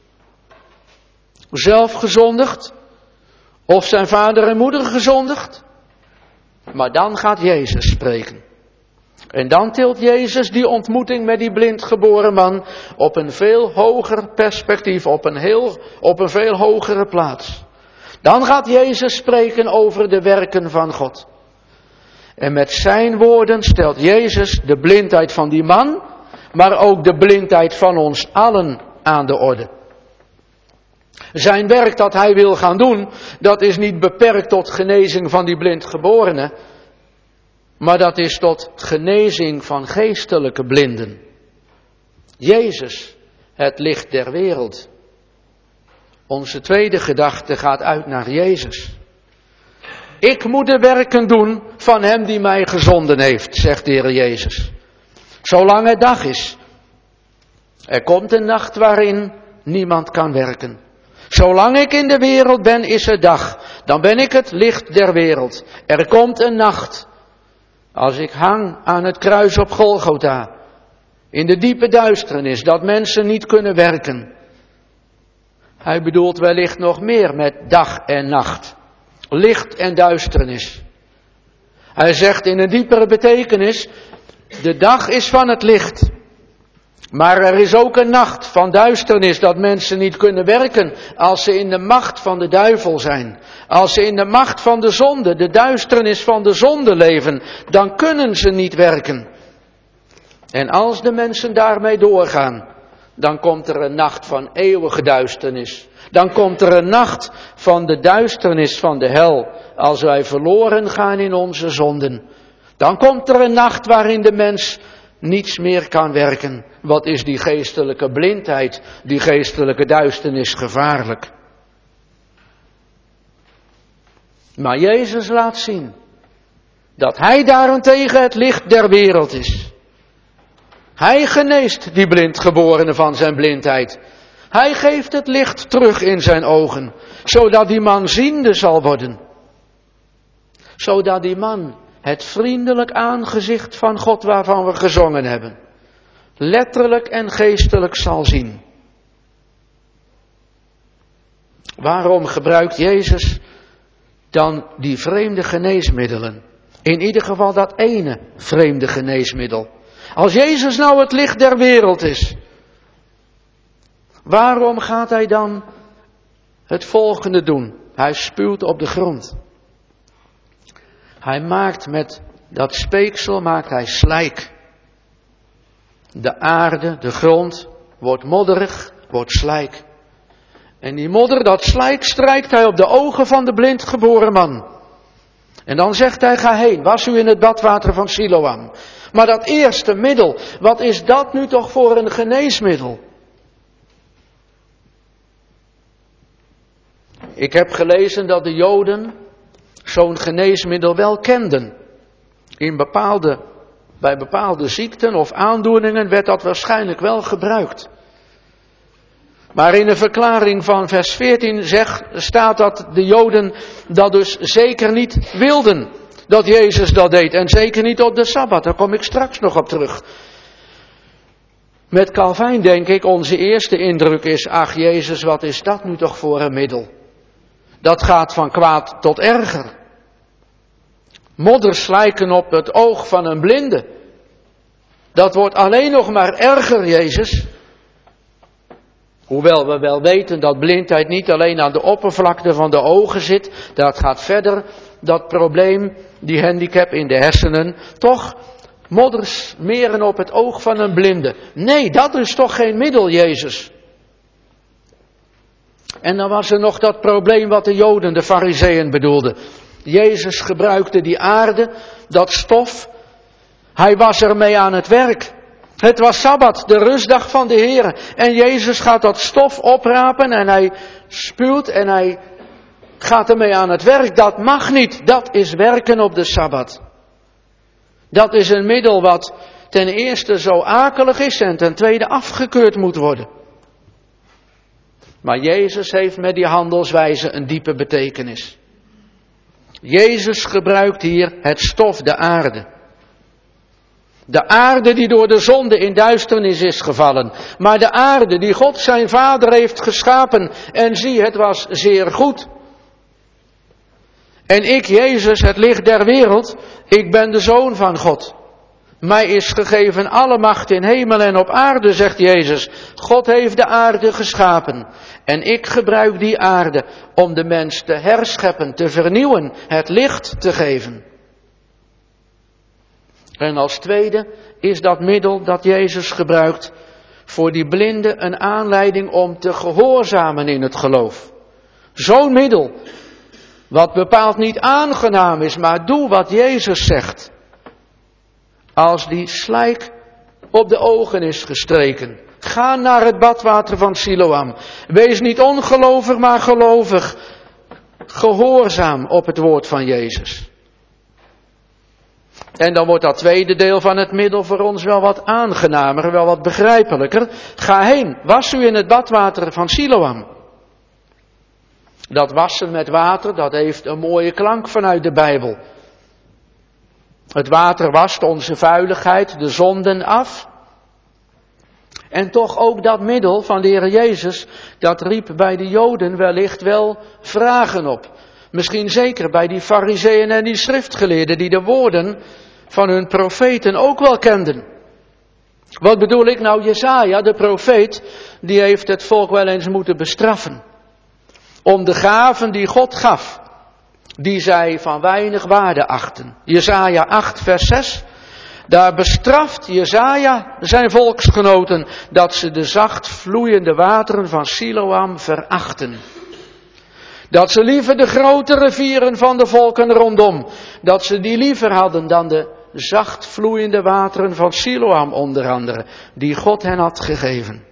Zelf gezondigd? Of zijn vader en moeder gezondigd? Maar dan gaat Jezus spreken. En dan tilt Jezus die ontmoeting met die blindgeboren man op een veel hoger perspectief, op een veel hogere plaats. Dan gaat Jezus spreken over de werken van God. En met zijn woorden stelt Jezus de blindheid van die man, maar ook de blindheid van ons allen aan de orde. Zijn werk dat hij wil gaan doen, dat is niet beperkt tot genezing van die blindgeborene, maar dat is tot genezing van geestelijke blinden. Jezus, het licht der wereld. Onze tweede gedachte gaat uit naar Jezus. Ik moet de werken doen van hem die mij gezonden heeft, zegt de Heer Jezus. Zolang het dag is. Er komt een nacht waarin niemand kan werken. Zolang ik in de wereld ben, is het dag. Dan ben ik het licht der wereld. Er komt een nacht. Als ik hang aan het kruis op Golgotha. In de diepe duisternis, dat mensen niet kunnen werken. Hij bedoelt wellicht nog meer met dag en nacht. Licht en duisternis. Hij zegt in een diepere betekenis, de dag is van het licht. Maar er is ook een nacht van duisternis dat mensen niet kunnen werken als ze in de macht van de duivel zijn. Als ze in de macht van de zonde, de duisternis van de zonde leven, dan kunnen ze niet werken. En als de mensen daarmee doorgaan, dan komt er een nacht van eeuwige duisternis. Dan komt er een nacht van de duisternis van de hel, als wij verloren gaan in onze zonden. Dan komt er een nacht waarin de mens niets meer kan werken. Wat is die geestelijke blindheid, die geestelijke duisternis gevaarlijk? Maar Jezus laat zien dat hij daarentegen het licht der wereld is. Hij geneest die blindgeborene van zijn blindheid. Hij geeft het licht terug in zijn ogen, zodat die man ziende zal worden. Zodat die man het vriendelijk aangezicht van God waarvan we gezongen hebben, letterlijk en geestelijk zal zien. Waarom gebruikt Jezus dan die vreemde geneesmiddelen? In ieder geval dat ene vreemde geneesmiddel. Als Jezus nou het licht der wereld is, waarom gaat hij dan het volgende doen? Hij spuwt op de grond. Hij maakt met dat speeksel maakt hij slijk. De aarde, de grond, wordt modderig, wordt slijk. En die modder, dat slijk, strijkt hij op de ogen van de blindgeboren man. En dan zegt hij, ga heen, was u in het badwater van Siloam. Maar dat eerste middel, wat is dat nu toch voor een geneesmiddel? Ik heb gelezen dat de Joden zo'n geneesmiddel wel kenden. Bij bepaalde ziekten of aandoeningen werd dat waarschijnlijk wel gebruikt. Maar in de verklaring van vers 14 staat dat de Joden dat dus zeker niet wilden. Dat Jezus dat deed. En zeker niet op de Sabbat. Daar kom ik straks nog op terug. Met Calvijn denk ik, onze eerste indruk is, ach Jezus, wat is dat nu toch voor een middel? Dat gaat van kwaad tot erger. Modders slijken op het oog van een blinde. Dat wordt alleen nog maar erger, Jezus. Hoewel we wel weten dat blindheid niet alleen aan de oppervlakte van de ogen zit. Dat gaat verder, dat probleem, die handicap in de hersenen. Toch, modders smeren op het oog van een blinde. Nee, dat is toch geen middel, Jezus. En dan was er nog dat probleem wat de Joden, de Farizeeën bedoelden. Jezus gebruikte die aarde, dat stof. Hij was ermee aan het werk. Het was Sabbat, de rustdag van de Heer. En Jezus gaat dat stof oprapen en hij spuwt en hij gaat ermee aan het werk. Dat mag niet, dat is werken op de Sabbat. Dat is een middel wat ten eerste zo akelig is en ten tweede afgekeurd moet worden. Maar Jezus heeft met die handelswijze een diepe betekenis. Jezus gebruikt hier het stof, de aarde. De aarde die door de zonde in duisternis is gevallen. Maar de aarde die God zijn Vader heeft geschapen. En zie, het was zeer goed. En ik, Jezus, het licht der wereld, ik ben de Zoon van God. Mij is gegeven alle macht in hemel en op aarde, zegt Jezus. God heeft de aarde geschapen. En ik gebruik die aarde om de mens te herscheppen, te vernieuwen, het licht te geven. En als tweede is dat middel dat Jezus gebruikt voor die blinden een aanleiding om te gehoorzamen in het geloof. Zo'n middel, wat bepaald niet aangenaam is, maar doe wat Jezus zegt. Als die slijk op de ogen is gestreken. Ga naar het badwater van Siloam. Wees niet ongelovig, maar gelovig. Gehoorzaam op het woord van Jezus. En dan wordt dat tweede deel van het middel voor ons wel wat aangenamer, wel wat begrijpelijker. Ga heen, was u in het badwater van Siloam. Dat wassen met water, dat heeft een mooie klank vanuit de Bijbel. Het water wast onze vuiligheid, de zonden af. En toch ook dat middel van de Heer Jezus, dat riep bij de Joden wellicht wel vragen op. Misschien zeker bij die Farizeeën en die schriftgeleerden die de woorden van hun profeten ook wel kenden. Wat bedoel ik nou? Jesaja, de profeet, die heeft het volk wel eens moeten bestraffen. Om de gaven die God gaf, die zij van weinig waarde achten. Jesaja 8 vers 6. Daar bestraft Jesaja zijn volksgenoten dat ze de zacht vloeiende wateren van Siloam verachten. Dat ze liever de grote rivieren van de volken rondom, dat ze die liever hadden dan de zacht vloeiende wateren van Siloam onder andere, die God hen had gegeven.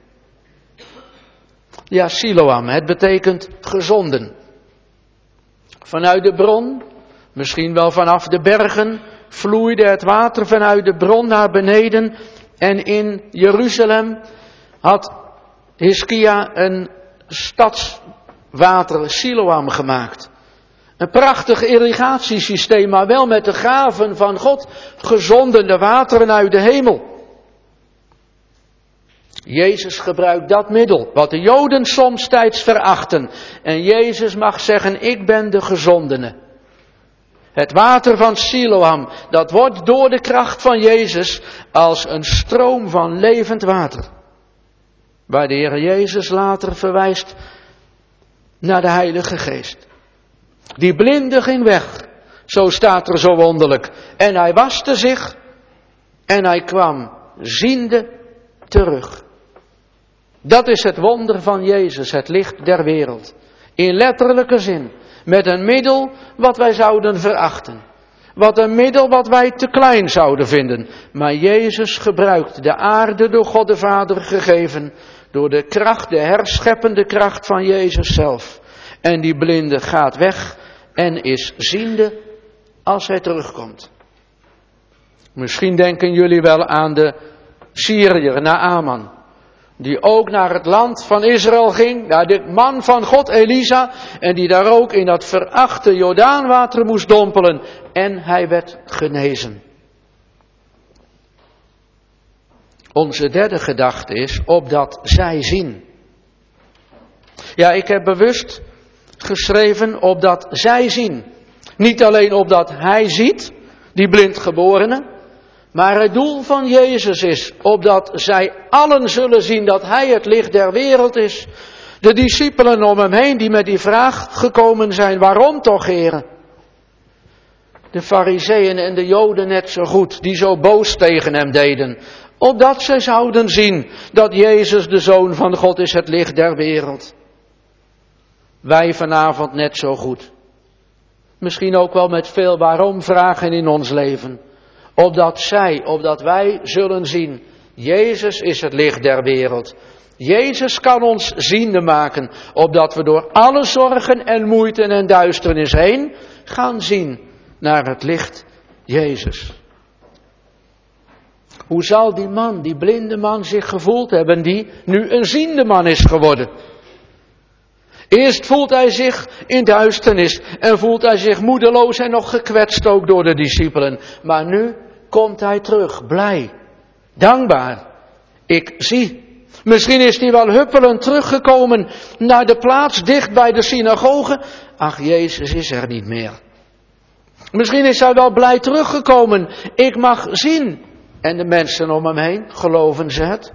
Ja, Siloam, het betekent gezonden. Vanuit de bron, misschien wel vanaf de bergen, vloeide het water vanuit de bron naar beneden. En in Jeruzalem had Hiskia een stadswater Siloam gemaakt. Een prachtig irrigatiesysteem, maar wel met de gaven van God, gezondene wateren uit de hemel. Jezus gebruikt dat middel, wat de Joden soms tijds verachten. En Jezus mag zeggen, ik ben de gezondene. Het water van Siloam, dat wordt door de kracht van Jezus als een stroom van levend water. Waar de Heer Jezus later verwijst naar de Heilige Geest. Die blinde ging weg, zo staat er zo wonderlijk. En hij waste zich en hij kwam ziende terug. Dat is het wonder van Jezus, het licht der wereld. In letterlijke zin, met een middel wat wij zouden verachten. Wat een middel wat wij te klein zouden vinden. Maar Jezus gebruikt de aarde door God de Vader gegeven, door de kracht, de herscheppende kracht van Jezus zelf. En die blinde gaat weg en is ziende als hij terugkomt. Misschien denken jullie wel aan de Syriër, Naaman. Die ook naar het land van Israël ging, naar de man van God Elisa. En die daar ook in dat verachte Jordaanwater moest dompelen. En hij werd genezen. Onze derde gedachte is, opdat zij zien. Ja, ik heb bewust geschreven, opdat zij zien. Niet alleen opdat hij ziet, die blindgeborene. Maar het doel van Jezus is, opdat zij allen zullen zien dat hij het licht der wereld is. De discipelen om hem heen die met die vraag gekomen zijn, waarom toch, Heere? De Farizeeën en de Joden net zo goed, die zo boos tegen hem deden. Opdat zij zouden zien dat Jezus de Zoon van God is, het licht der wereld. Wij vanavond net zo goed. Misschien ook wel met veel waarom vragen in ons leven. Opdat wij zullen zien, Jezus is het licht der wereld. Jezus kan ons ziende maken, opdat we door alle zorgen en moeite en duisternis heen gaan zien naar het licht Jezus. Hoe zal die man, die blinde man, zich gevoeld hebben die nu een ziende man is geworden? Eerst voelt hij zich in duisternis en voelt hij zich moedeloos en nog gekwetst ook door de discipelen. Maar nu komt hij terug, blij, dankbaar. Ik zie. Misschien is hij wel huppelend teruggekomen naar de plaats dicht bij de synagoge. Ach, Jezus is er niet meer. Misschien is hij wel blij teruggekomen. Ik mag zien. En de mensen om hem heen, geloven ze het?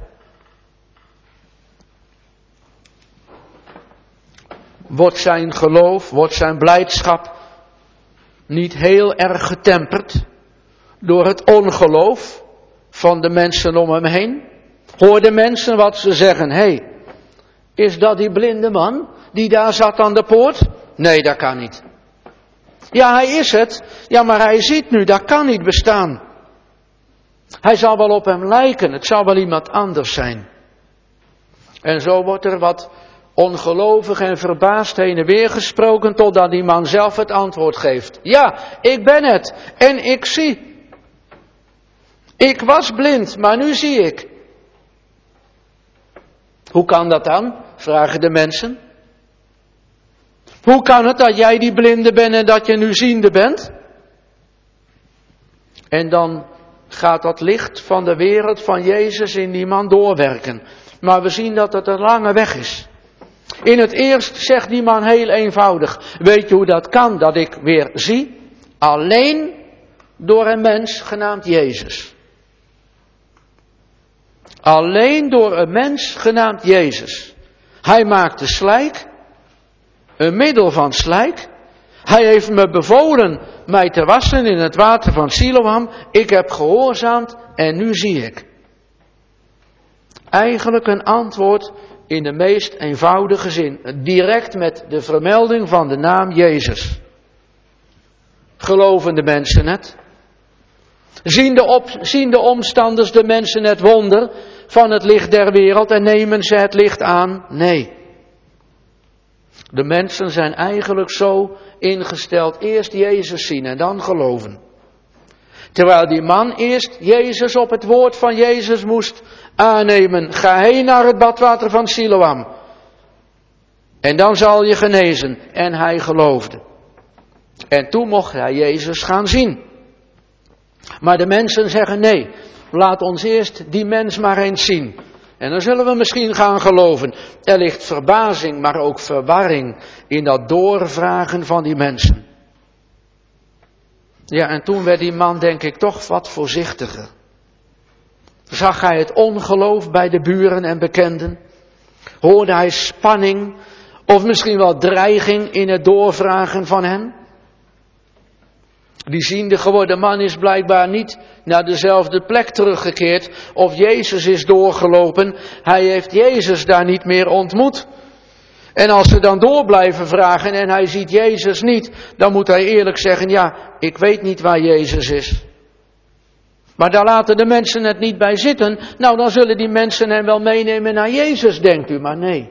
Wordt zijn geloof, wordt zijn blijdschap niet heel erg getemperd door het ongeloof van de mensen om hem heen? Hoorden mensen wat ze zeggen? Hé, is dat die blinde man die daar zat aan de poort? Nee, dat kan niet. Ja, hij is het. Ja, maar hij ziet nu, dat kan niet bestaan. Hij zal wel op hem lijken, het zal wel iemand anders zijn. En zo wordt er wat ongelovig en verbaasd heen en weer gesproken, totdat die man zelf het antwoord geeft. Ja, ik ben het en ik zie. Ik was blind, maar nu zie ik. Hoe kan dat dan? Vragen de mensen. Hoe kan het dat jij die blinde bent en dat je nu ziende bent? En dan gaat dat licht van de wereld van Jezus in die man doorwerken. Maar we zien dat het een lange weg is. In het eerst zegt die man heel eenvoudig. Weet je hoe dat kan, dat ik weer zie? Alleen door een mens genaamd Jezus. Alleen door een mens genaamd Jezus. Hij maakte slijk, een middel van slijk. Hij heeft me bevolen mij te wassen in het water van Siloam. Ik heb gehoorzaamd en nu zie ik. Eigenlijk een antwoord in de meest eenvoudige zin. Direct met de vermelding van de naam Jezus. Geloven de mensen het? Zien de omstanders de mensen het wonder van het licht der wereld en nemen ze het licht aan? Nee. De mensen zijn eigenlijk zo ingesteld, eerst Jezus zien en dan geloven. Terwijl die man eerst Jezus op het woord van Jezus moest aannemen. Ga heen naar het badwater van Siloam. En dan zal je genezen. En hij geloofde. En toen mocht hij Jezus gaan zien. Maar de mensen zeggen nee, laat ons eerst die mens maar eens zien. En dan zullen we misschien gaan geloven. Er ligt verbazing, maar ook verwarring in dat doorvragen van die mensen. Ja, en toen werd die man denk ik toch wat voorzichtiger. Zag hij het ongeloof bij de buren en bekenden? Hoorde hij spanning of misschien wel dreiging in het doorvragen van hen? Die ziende geworden man is blijkbaar niet naar dezelfde plek teruggekeerd of Jezus is doorgelopen. Hij heeft Jezus daar niet meer ontmoet. En als ze dan door blijven vragen en hij ziet Jezus niet, dan moet hij eerlijk zeggen, ja, ik weet niet waar Jezus is. Maar daar laten de mensen het niet bij zitten. Nou, dan zullen die mensen hem wel meenemen naar Jezus, denkt u, maar nee.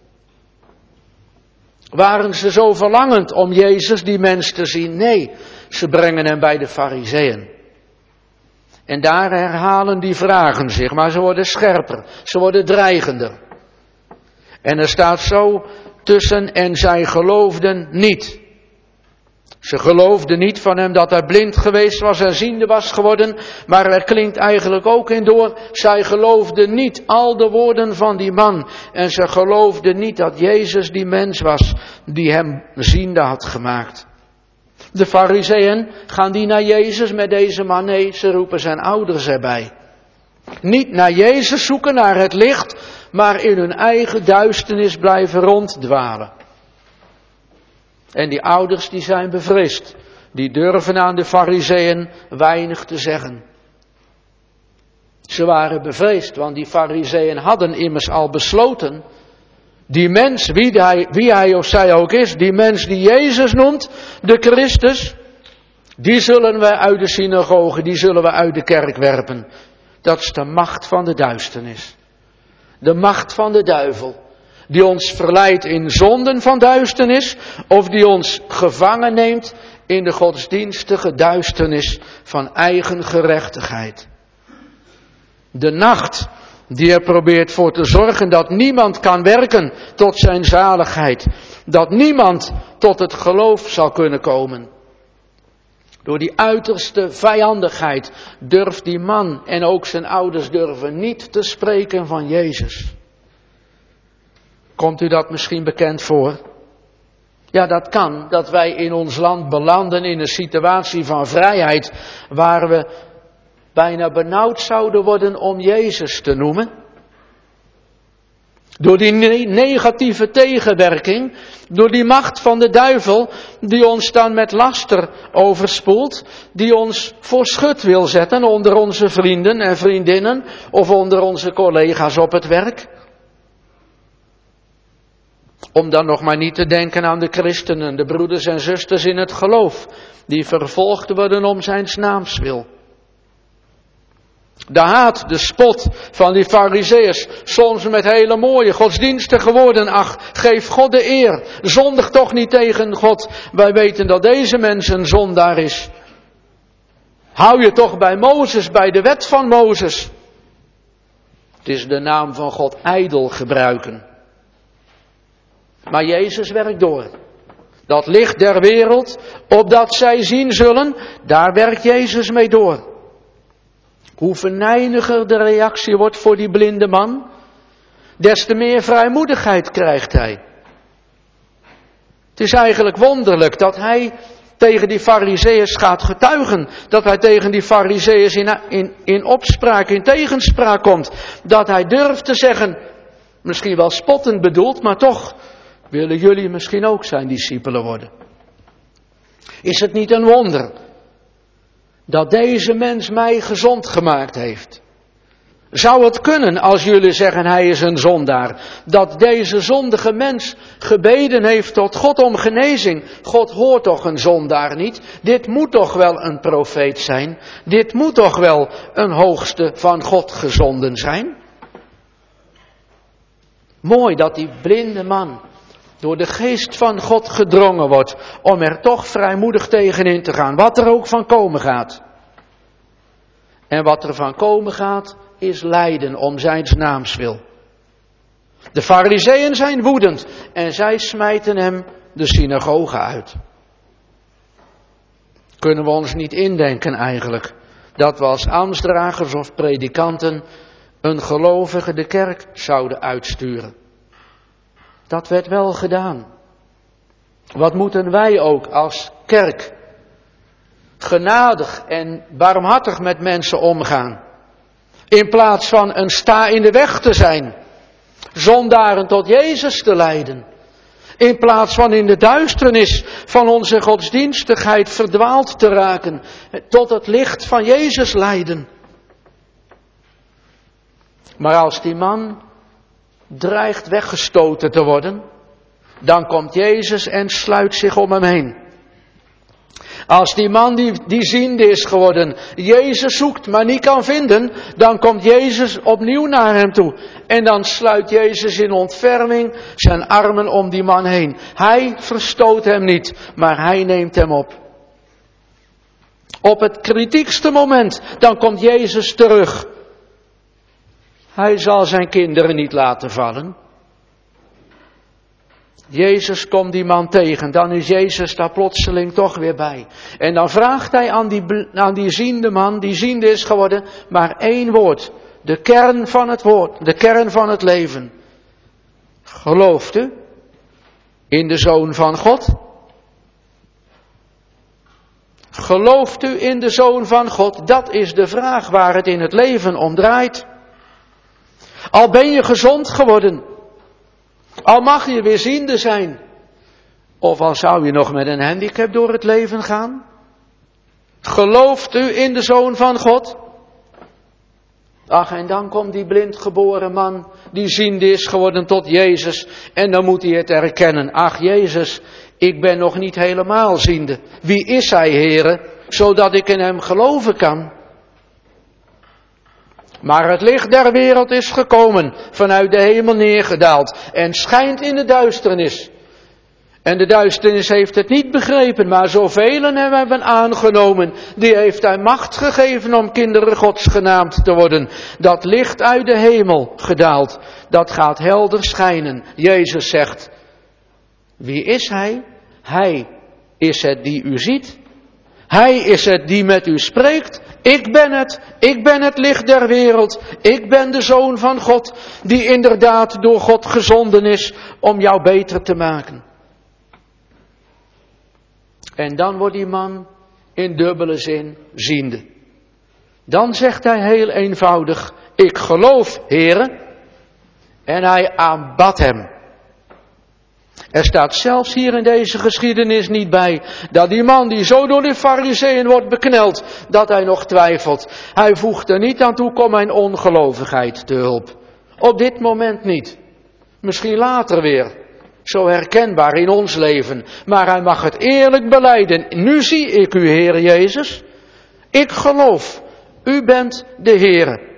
Waren ze zo verlangend om Jezus, die mens, te zien? Nee, ze brengen hem bij de Farizeeën. En daar herhalen die vragen zich, maar ze worden scherper, ze worden dreigender. En er staat zo tussen, en zij geloofden niet. Ze geloofden niet van hem dat hij blind geweest was en ziende was geworden. Maar er klinkt eigenlijk ook in door, zij geloofden niet al de woorden van die man. En ze geloofden niet dat Jezus die mens was die hem ziende had gemaakt. De Farizeeën, gaan die naar Jezus met deze man? Nee, ze roepen zijn ouders erbij. Niet naar Jezus zoeken, naar het licht, maar in hun eigen duisternis blijven ronddwalen. En die ouders die zijn bevreesd. Die durven aan de Farizeeën weinig te zeggen. Ze waren bevreesd, want die Farizeeën hadden immers al besloten. Die mens, wie hij of zij ook is, die mens die Jezus noemt, de Christus, die zullen we uit de synagoge, die zullen we uit de kerk werpen. Dat is de macht van de duisternis. De macht van de duivel. Die ons verleidt in zonden van duisternis, of die ons gevangen neemt in de godsdienstige duisternis van eigen gerechtigheid. De nacht die er probeert voor te zorgen dat niemand kan werken tot zijn zaligheid. Dat niemand tot het geloof zal kunnen komen. Door die uiterste vijandigheid durft die man en ook zijn ouders durven niet te spreken van Jezus. Komt u dat misschien bekend voor? Ja, dat kan, dat wij in ons land belanden in een situatie van vrijheid waar we bijna benauwd zouden worden om Jezus te noemen. Door die negatieve tegenwerking, door die macht van de duivel die ons dan met laster overspoelt, die ons voor schut wil zetten onder onze vrienden en vriendinnen of onder onze collega's op het werk. Om dan nog maar niet te denken aan de christenen, de broeders en zusters in het geloof, die vervolgd worden om zijn naams wil. De haat, de spot van die farizeeërs, soms met hele mooie godsdienstige woorden. Ach, geef God de eer, zondig toch niet tegen God. Wij weten dat deze mens een zondaar is. Hou je toch bij Mozes, bij de wet van Mozes. Het is de naam van God ijdel gebruiken. Maar Jezus werkt door. Dat licht der wereld, opdat zij zien zullen, daar werkt Jezus mee door. Hoe venijniger de reactie wordt voor die blinde man, des te meer vrijmoedigheid krijgt hij. Het is eigenlijk wonderlijk dat hij tegen die farizeeërs gaat getuigen. Dat hij tegen die farizeeërs in opspraak, in tegenspraak komt. Dat hij durft te zeggen, misschien wel spottend bedoeld, maar toch willen jullie misschien ook zijn discipelen worden. Is het niet een wonder dat deze mens mij gezond gemaakt heeft? Zou het kunnen als jullie zeggen hij is een zondaar, dat deze zondige mens gebeden heeft tot God om genezing? God hoort toch een zondaar niet? Dit moet toch wel een profeet zijn? Dit moet toch wel een hoogste van God gezonden zijn? Mooi dat die blinde man door de geest van God gedrongen wordt om er toch vrijmoedig tegenin te gaan, wat er ook van komen gaat. En wat er van komen gaat, is lijden om zijn naams wil. De farizeeën zijn woedend en zij smijten hem de synagoge uit. Kunnen we ons niet indenken eigenlijk, dat we als ambtsdragers of predikanten een gelovige de kerk zouden uitsturen. Dat werd wel gedaan. Wat moeten wij ook als kerk genadig en barmhartig met mensen omgaan. In plaats van een sta in de weg te zijn. Zondaren tot Jezus te leiden. In plaats van in de duisternis van onze godsdienstigheid verdwaald te raken. Tot het licht van Jezus leiden. Maar als die man dreigt weggestoten te worden, dan komt Jezus en sluit zich om hem heen. Als die man die ziende is geworden, Jezus zoekt maar niet kan vinden, dan komt Jezus opnieuw naar hem toe. En dan sluit Jezus in ontferming zijn armen om die man heen. Hij verstoot hem niet, maar hij neemt hem op. Op het kritiekste moment, dan komt Jezus terug. Hij zal zijn kinderen niet laten vallen. Jezus komt die man tegen, dan is Jezus daar plotseling toch weer bij. En dan vraagt hij aan die ziende man, die ziende is geworden, maar één woord. De kern van het woord, de kern van het leven. Gelooft u in de Zoon van God? Gelooft u in de Zoon van God? Dat is de vraag waar het in het leven om draait. Al ben je gezond geworden, al mag je weer ziende zijn, of al zou je nog met een handicap door het leven gaan. Gelooft u in de Zoon van God? Ach, en dan komt die blindgeboren man, die ziende is geworden tot Jezus, en dan moet hij het erkennen. Ach, Jezus, ik ben nog niet helemaal ziende. Wie is hij, Heere, zodat ik in hem geloven kan? Maar het licht der wereld is gekomen, vanuit de hemel neergedaald en schijnt in de duisternis. En de duisternis heeft het niet begrepen, maar zoveel hem hebben aangenomen, die heeft hij macht gegeven om kinderen Gods genaamd te worden. Dat licht uit de hemel gedaald, dat gaat helder schijnen. Jezus zegt, wie is hij? Hij is het die u ziet. Hij is het die met u spreekt. Ik ben het licht der wereld. Ik ben de Zoon van God, die inderdaad door God gezonden is om jou beter te maken. En dan wordt die man in dubbele zin ziende. Dan zegt hij heel eenvoudig, ik geloof, Heere. En hij aanbad hem. Er staat zelfs hier in deze geschiedenis niet bij dat die man die zo door de Farizeeën wordt bekneld, dat hij nog twijfelt. Hij voegt er niet aan toe, kom mijn ongelovigheid te hulp. Op dit moment niet. Misschien later weer. Zo herkenbaar in ons leven. Maar hij mag het eerlijk belijden. Nu zie ik u, Heer Jezus. Ik geloof. U bent de Heer.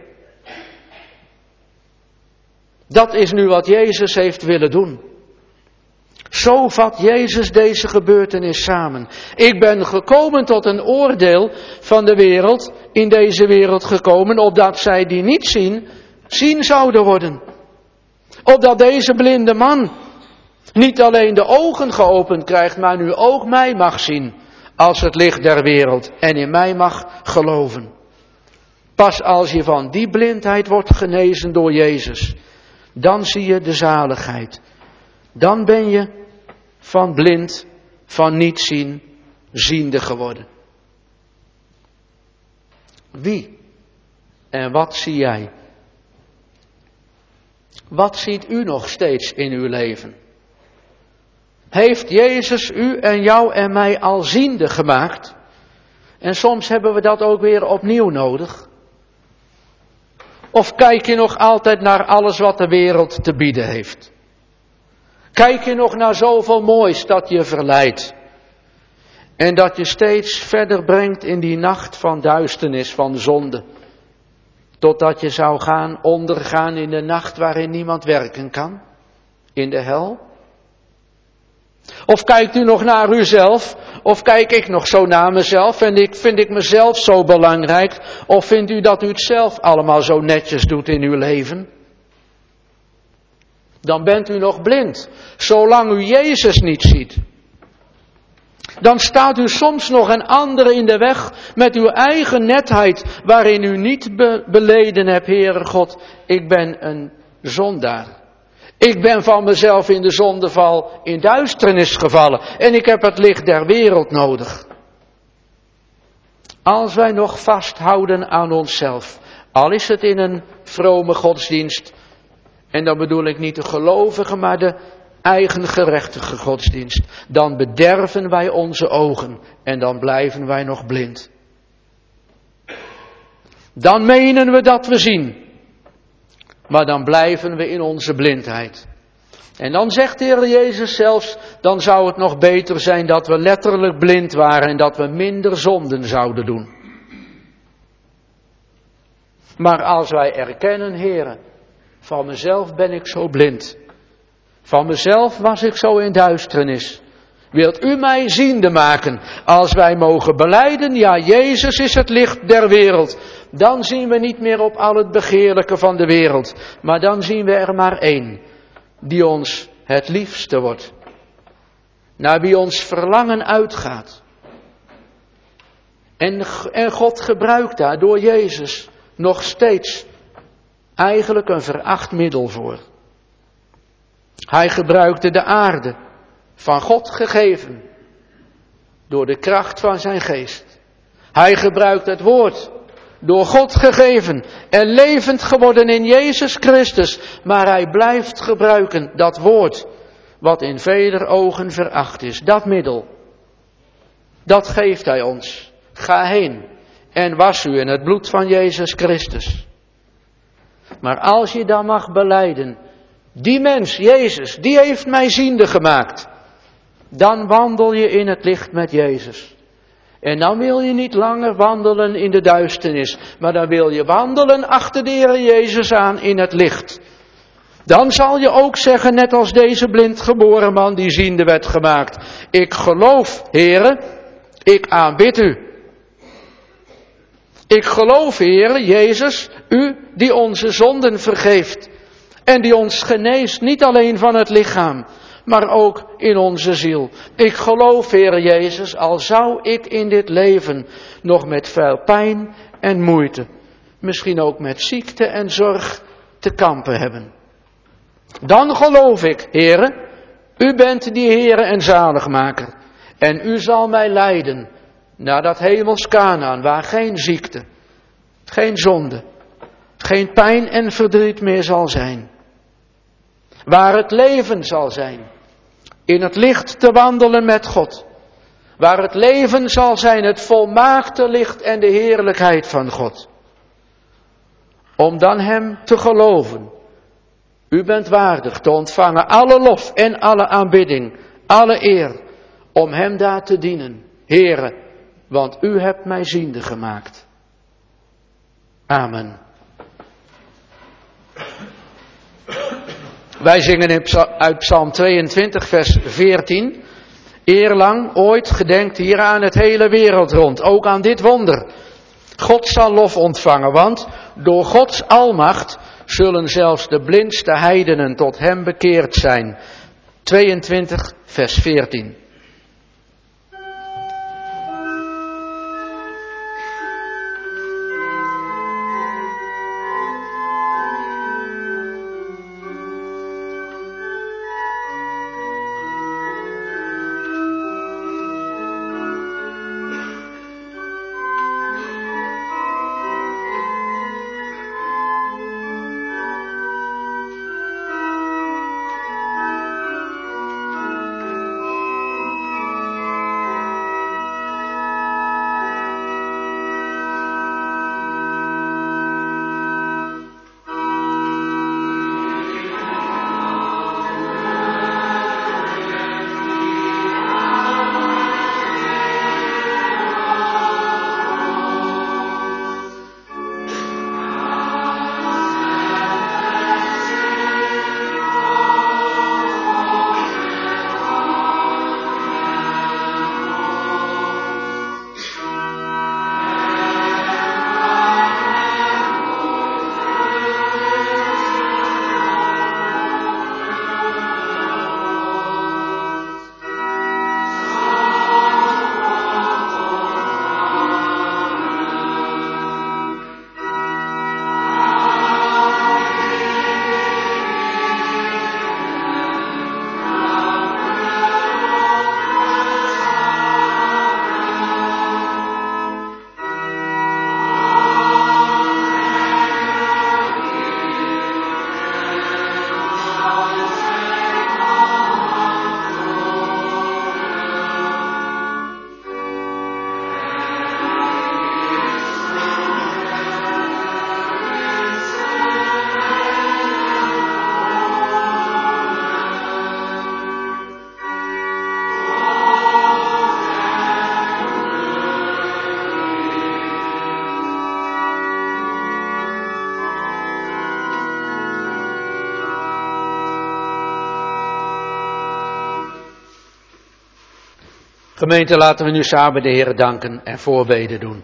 Dat is nu wat Jezus heeft willen doen. Zo vat Jezus deze gebeurtenis samen. Ik ben gekomen tot een oordeel van de wereld, in deze wereld gekomen, opdat zij die niet zien, zien zouden worden. Opdat deze blinde man niet alleen de ogen geopend krijgt, maar nu ook mij mag zien als het licht der wereld en in mij mag geloven. Pas als je van die blindheid wordt genezen door Jezus, dan zie je de zaligheid. Dan ben je van blind, van niet zien, ziende geworden. Wie en wat zie jij? Wat ziet u nog steeds in uw leven? Heeft Jezus u en jou en mij al ziende gemaakt? En soms hebben we dat ook weer opnieuw nodig. Of kijk je nog altijd naar alles wat de wereld te bieden heeft? Kijk je nog naar zoveel moois dat je verleidt? En dat je steeds verder brengt in die nacht van duisternis, van zonde. Totdat je zou gaan ondergaan in de nacht waarin niemand werken kan? In de hel? Of kijkt u nog naar uzelf? Of kijk ik nog zo naar mezelf en vind ik mezelf zo belangrijk? Of vindt u dat u het zelf allemaal zo netjes doet in uw leven? Dan bent u nog blind, zolang u Jezus niet ziet. Dan staat u soms nog een ander in de weg met uw eigen netheid, waarin u niet beleden hebt, Heere God, ik ben een zondaar. Ik ben van mezelf in de zondeval in duisternis gevallen en ik heb het licht der wereld nodig. Als wij nog vasthouden aan onszelf, al is het in een vrome godsdienst, en dan bedoel ik niet de gelovige, maar de eigengerechtige godsdienst, dan bederven wij onze ogen en dan blijven wij nog blind. Dan menen we dat we zien. Maar dan blijven we in onze blindheid. En dan zegt de Heer Jezus zelfs, dan zou het nog beter zijn dat we letterlijk blind waren en dat we minder zonden zouden doen. Maar als wij erkennen, Heere, van mezelf ben ik zo blind. Van mezelf was ik zo in duisternis. Wilt u mij ziende maken? Als wij mogen belijden, ja, Jezus is het licht der wereld. Dan zien we niet meer op al het begeerlijke van de wereld. Maar dan zien we er maar één, die ons het liefste wordt. Naar wie ons verlangen uitgaat. En God gebruikt daar door Jezus nog steeds eigenlijk een veracht middel voor. Hij gebruikte de aarde, van God gegeven, door de kracht van zijn geest. Hij gebruikt het woord, door God gegeven en levend geworden in Jezus Christus. Maar hij blijft gebruiken dat woord, wat in veler ogen veracht is. Dat middel, dat geeft hij ons. Ga heen en was u in het bloed van Jezus Christus. Maar als je dan mag belijden, die mens, Jezus, die heeft mij ziende gemaakt. Dan wandel je in het licht met Jezus. En dan wil je niet langer wandelen in de duisternis, maar dan wil je wandelen achter de Heer Jezus aan in het licht. Dan zal je ook zeggen, net als deze blindgeboren man die ziende werd gemaakt. Ik geloof, Heere, ik aanbid u. Ik geloof, Heere, Jezus, u die onze zonden vergeeft. En die ons geneest, niet alleen van het lichaam, maar ook in onze ziel. Ik geloof, Heere Jezus, al zou ik in dit leven nog met veel pijn en moeite, misschien ook met ziekte en zorg te kampen hebben. Dan geloof ik, Heere, u bent die Heere en zaligmaker. En u zal mij leiden naar dat hemels Kanaan, waar geen ziekte, geen zonde, geen pijn en verdriet meer zal zijn. Waar het leven zal zijn, in het licht te wandelen met God. Waar het leven zal zijn, het volmaakte licht en de heerlijkheid van God. Om dan hem te geloven. U bent waardig te ontvangen alle lof en alle aanbidding, alle eer, om hem daar te dienen. Heere, want u hebt mij ziende gemaakt. Amen. Wij zingen uit Psalm 22, vers 14. Eerlang, ooit, gedenkt hier aan het hele wereld rond, ook aan dit wonder. God zal lof ontvangen, want door Gods almacht zullen zelfs de blindste heidenen tot hem bekeerd zijn. 22, vers 14. Gemeente, laten we nu samen de Heer danken en voorbeden doen.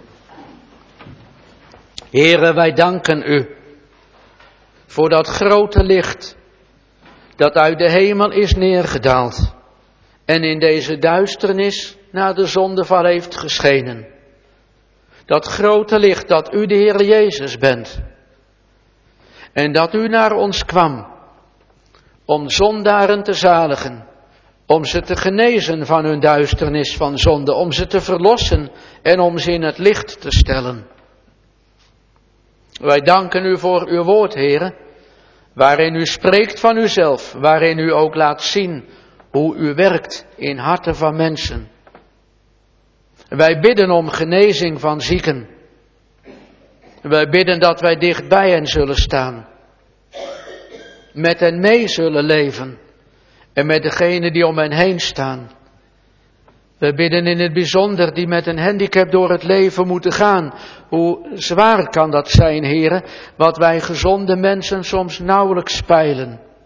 Heere, wij danken u voor dat grote licht dat uit de hemel is neergedaald en in deze duisternis naar de zondeval heeft geschenen. Dat grote licht dat u de Heer Jezus bent en dat u naar ons kwam om zondaren te zaligen, om ze te genezen van hun duisternis van zonde, om ze te verlossen en om ze in het licht te stellen. Wij danken u voor uw woord, Heere, waarin u spreekt van uzelf, waarin u ook laat zien hoe u werkt in harten van mensen. Wij bidden om genezing van zieken. Wij bidden dat wij dicht bij hen zullen staan, met hen mee zullen leven en met degenen die om hen heen staan. We bidden in het bijzonder die met een handicap door het leven moeten gaan. Hoe zwaar kan dat zijn, Heere, wat wij gezonde mensen soms nauwelijks speilen.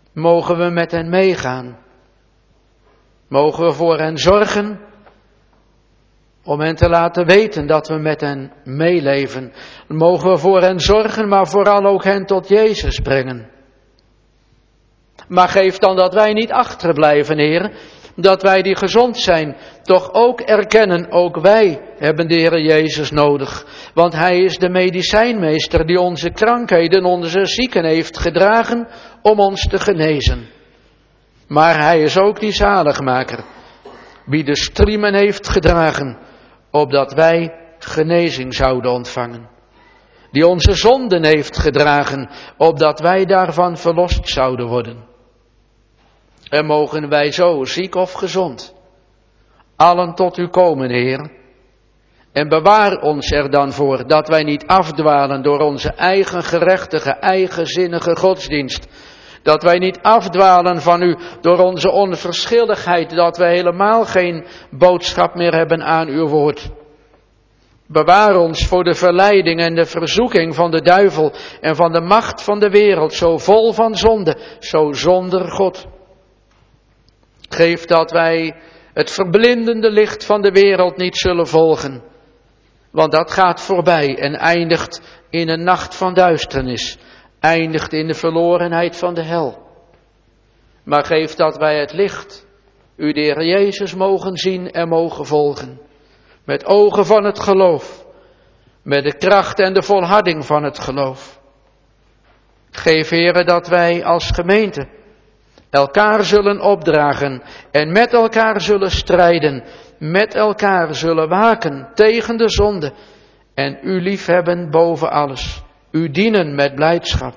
Mogen we met hen meegaan? Mogen we voor hen zorgen? Om hen te laten weten dat we met hen meeleven. Mogen we voor hen zorgen, maar vooral ook hen tot Jezus brengen. Maar geef dan dat wij niet achterblijven, Heer. Dat wij die gezond zijn, toch ook erkennen, ook wij hebben de Heer Jezus nodig. Want Hij is de medicijnmeester die onze krankheden, onze zieken heeft gedragen om ons te genezen. Maar Hij is ook die zaligmaker, wie de striemen heeft gedragen, opdat wij genezing zouden ontvangen. Die onze zonden heeft gedragen, opdat wij daarvan verlost zouden worden. En mogen wij zo, ziek of gezond, allen tot u komen, Heer. En bewaar ons er dan voor, dat wij niet afdwalen door onze eigen gerechtige, eigenzinnige godsdienst. Dat wij niet afdwalen van u door onze onverschilligheid, dat wij helemaal geen boodschap meer hebben aan uw woord. Bewaar ons voor de verleiding en de verzoeking van de duivel en van de macht van de wereld, zo vol van zonde, zo zonder God. Geef dat wij het verblindende licht van de wereld niet zullen volgen, want dat gaat voorbij en eindigt in een nacht van duisternis, eindigt in de verlorenheid van de hel. Maar geef dat wij het licht, u de Heer Jezus, mogen zien en mogen volgen, met ogen van het geloof, met de kracht en de volharding van het geloof. Geef, Heere, dat wij als gemeente elkaar zullen opdragen en met elkaar zullen strijden, met elkaar zullen waken tegen de zonde en u liefhebben boven alles, u dienen met blijdschap.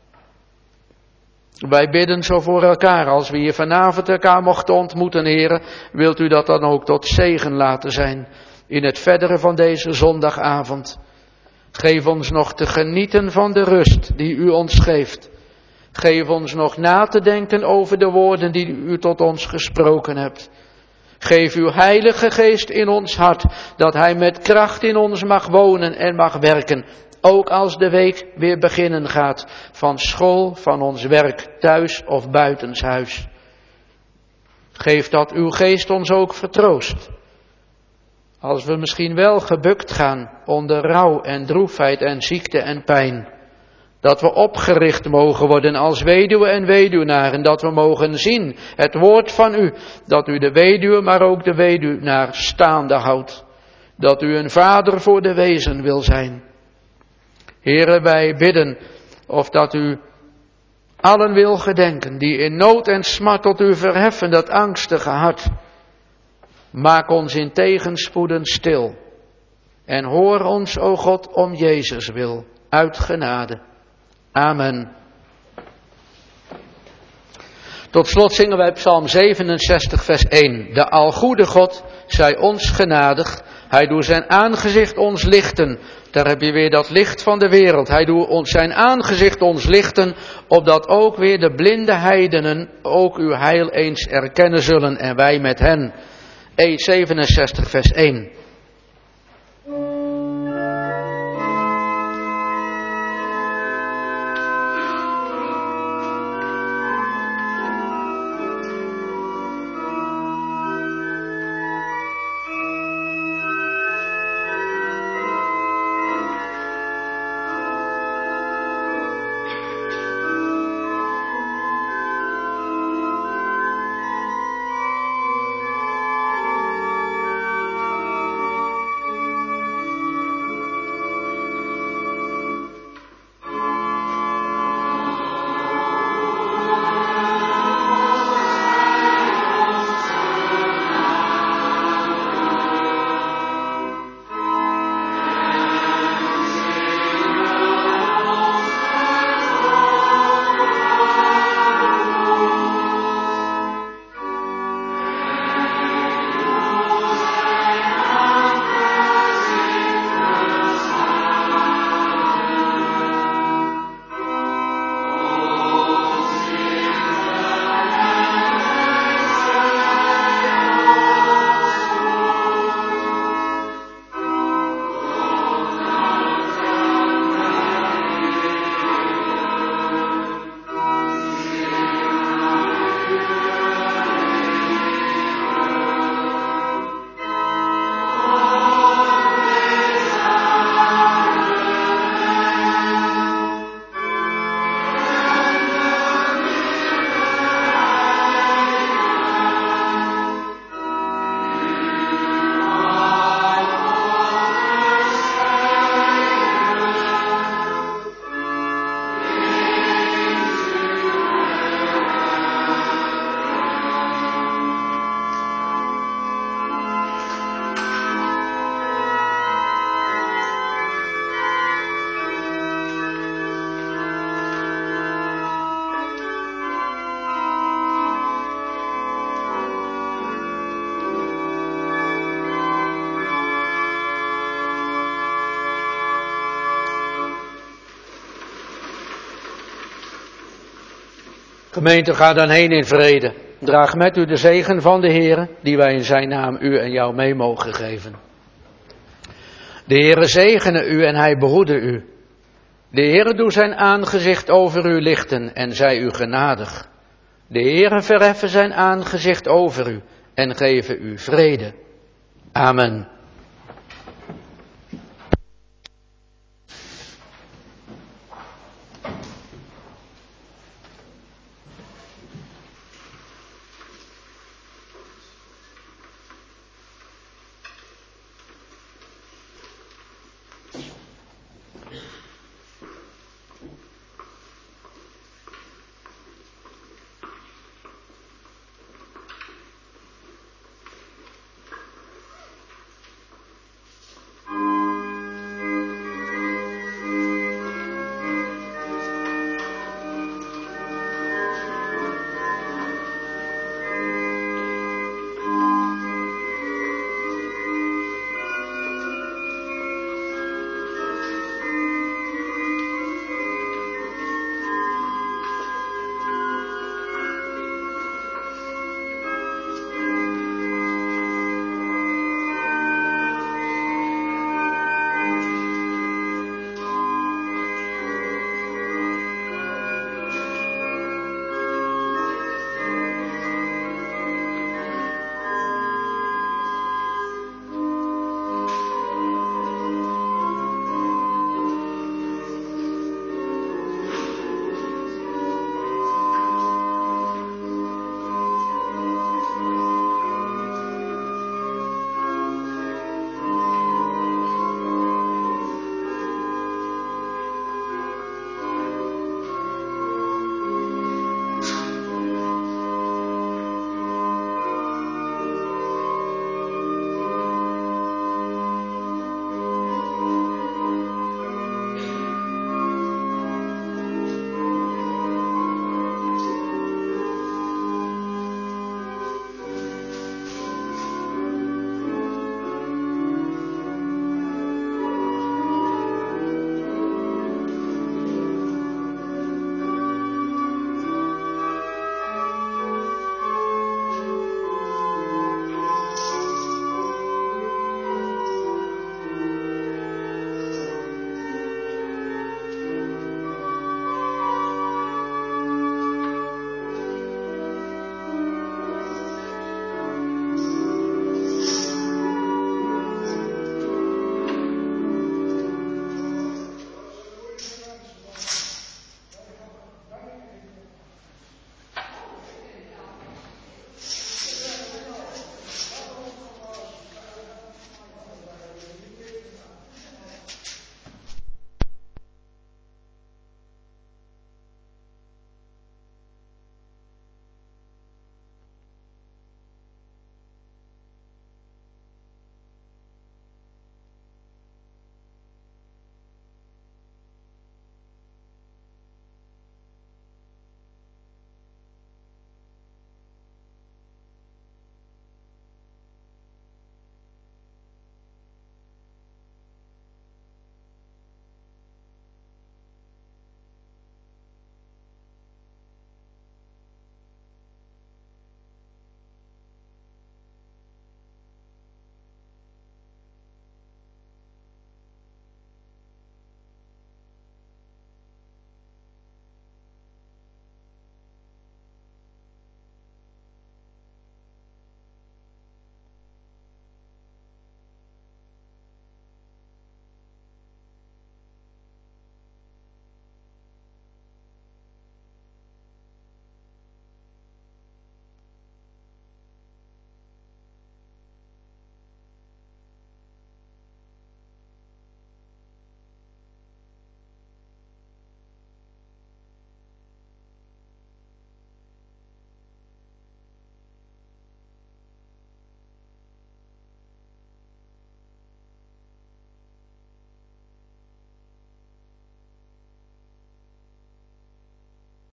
Wij bidden zo voor elkaar, als we hier vanavond elkaar mochten ontmoeten, Heere, wilt u dat dan ook tot zegen laten zijn in het verdere van deze zondagavond. Geef ons nog te genieten van de rust die u ons geeft. Geef ons nog na te denken over de woorden die u tot ons gesproken hebt. Geef uw Heilige Geest in ons hart, dat Hij met kracht in ons mag wonen en mag werken. Ook als de week weer beginnen gaat, van school, van ons werk, thuis of buitenshuis. Geef dat uw Geest ons ook vertroost. Als we misschien wel gebukt gaan onder rouw en droefheid en ziekte en pijn. Dat we opgericht mogen worden als weduwe en weduwnaar. En dat we mogen zien het woord van u. Dat u de weduwe, maar ook de weduwnaar staande houdt. Dat u een vader voor de wezen wil zijn. Heere, wij bidden of dat u allen wil gedenken die in nood en smart tot u verheffen dat angstige hart. Maak ons in tegenspoeden stil. En hoor ons, o God, om Jezus wil, uit genade. Amen. Tot slot zingen wij Psalm 67 vers 1. De algoede God zij ons genadig. Hij doet zijn aangezicht ons lichten. Daar heb je weer dat licht van de wereld. Hij doet zijn aangezicht ons lichten, opdat ook weer de blinde heidenen ook uw heil eens erkennen zullen en wij met hen. 67 vers 1. Gemeente, ga dan heen in vrede. Draag met u de zegen van de Heere, die wij in zijn naam u en jou mee mogen geven. De Heere zegene u en hij behoede u. De Heere doe zijn aangezicht over u lichten en zij u genadig. De Heere verheffen zijn aangezicht over u en geven u vrede. Amen.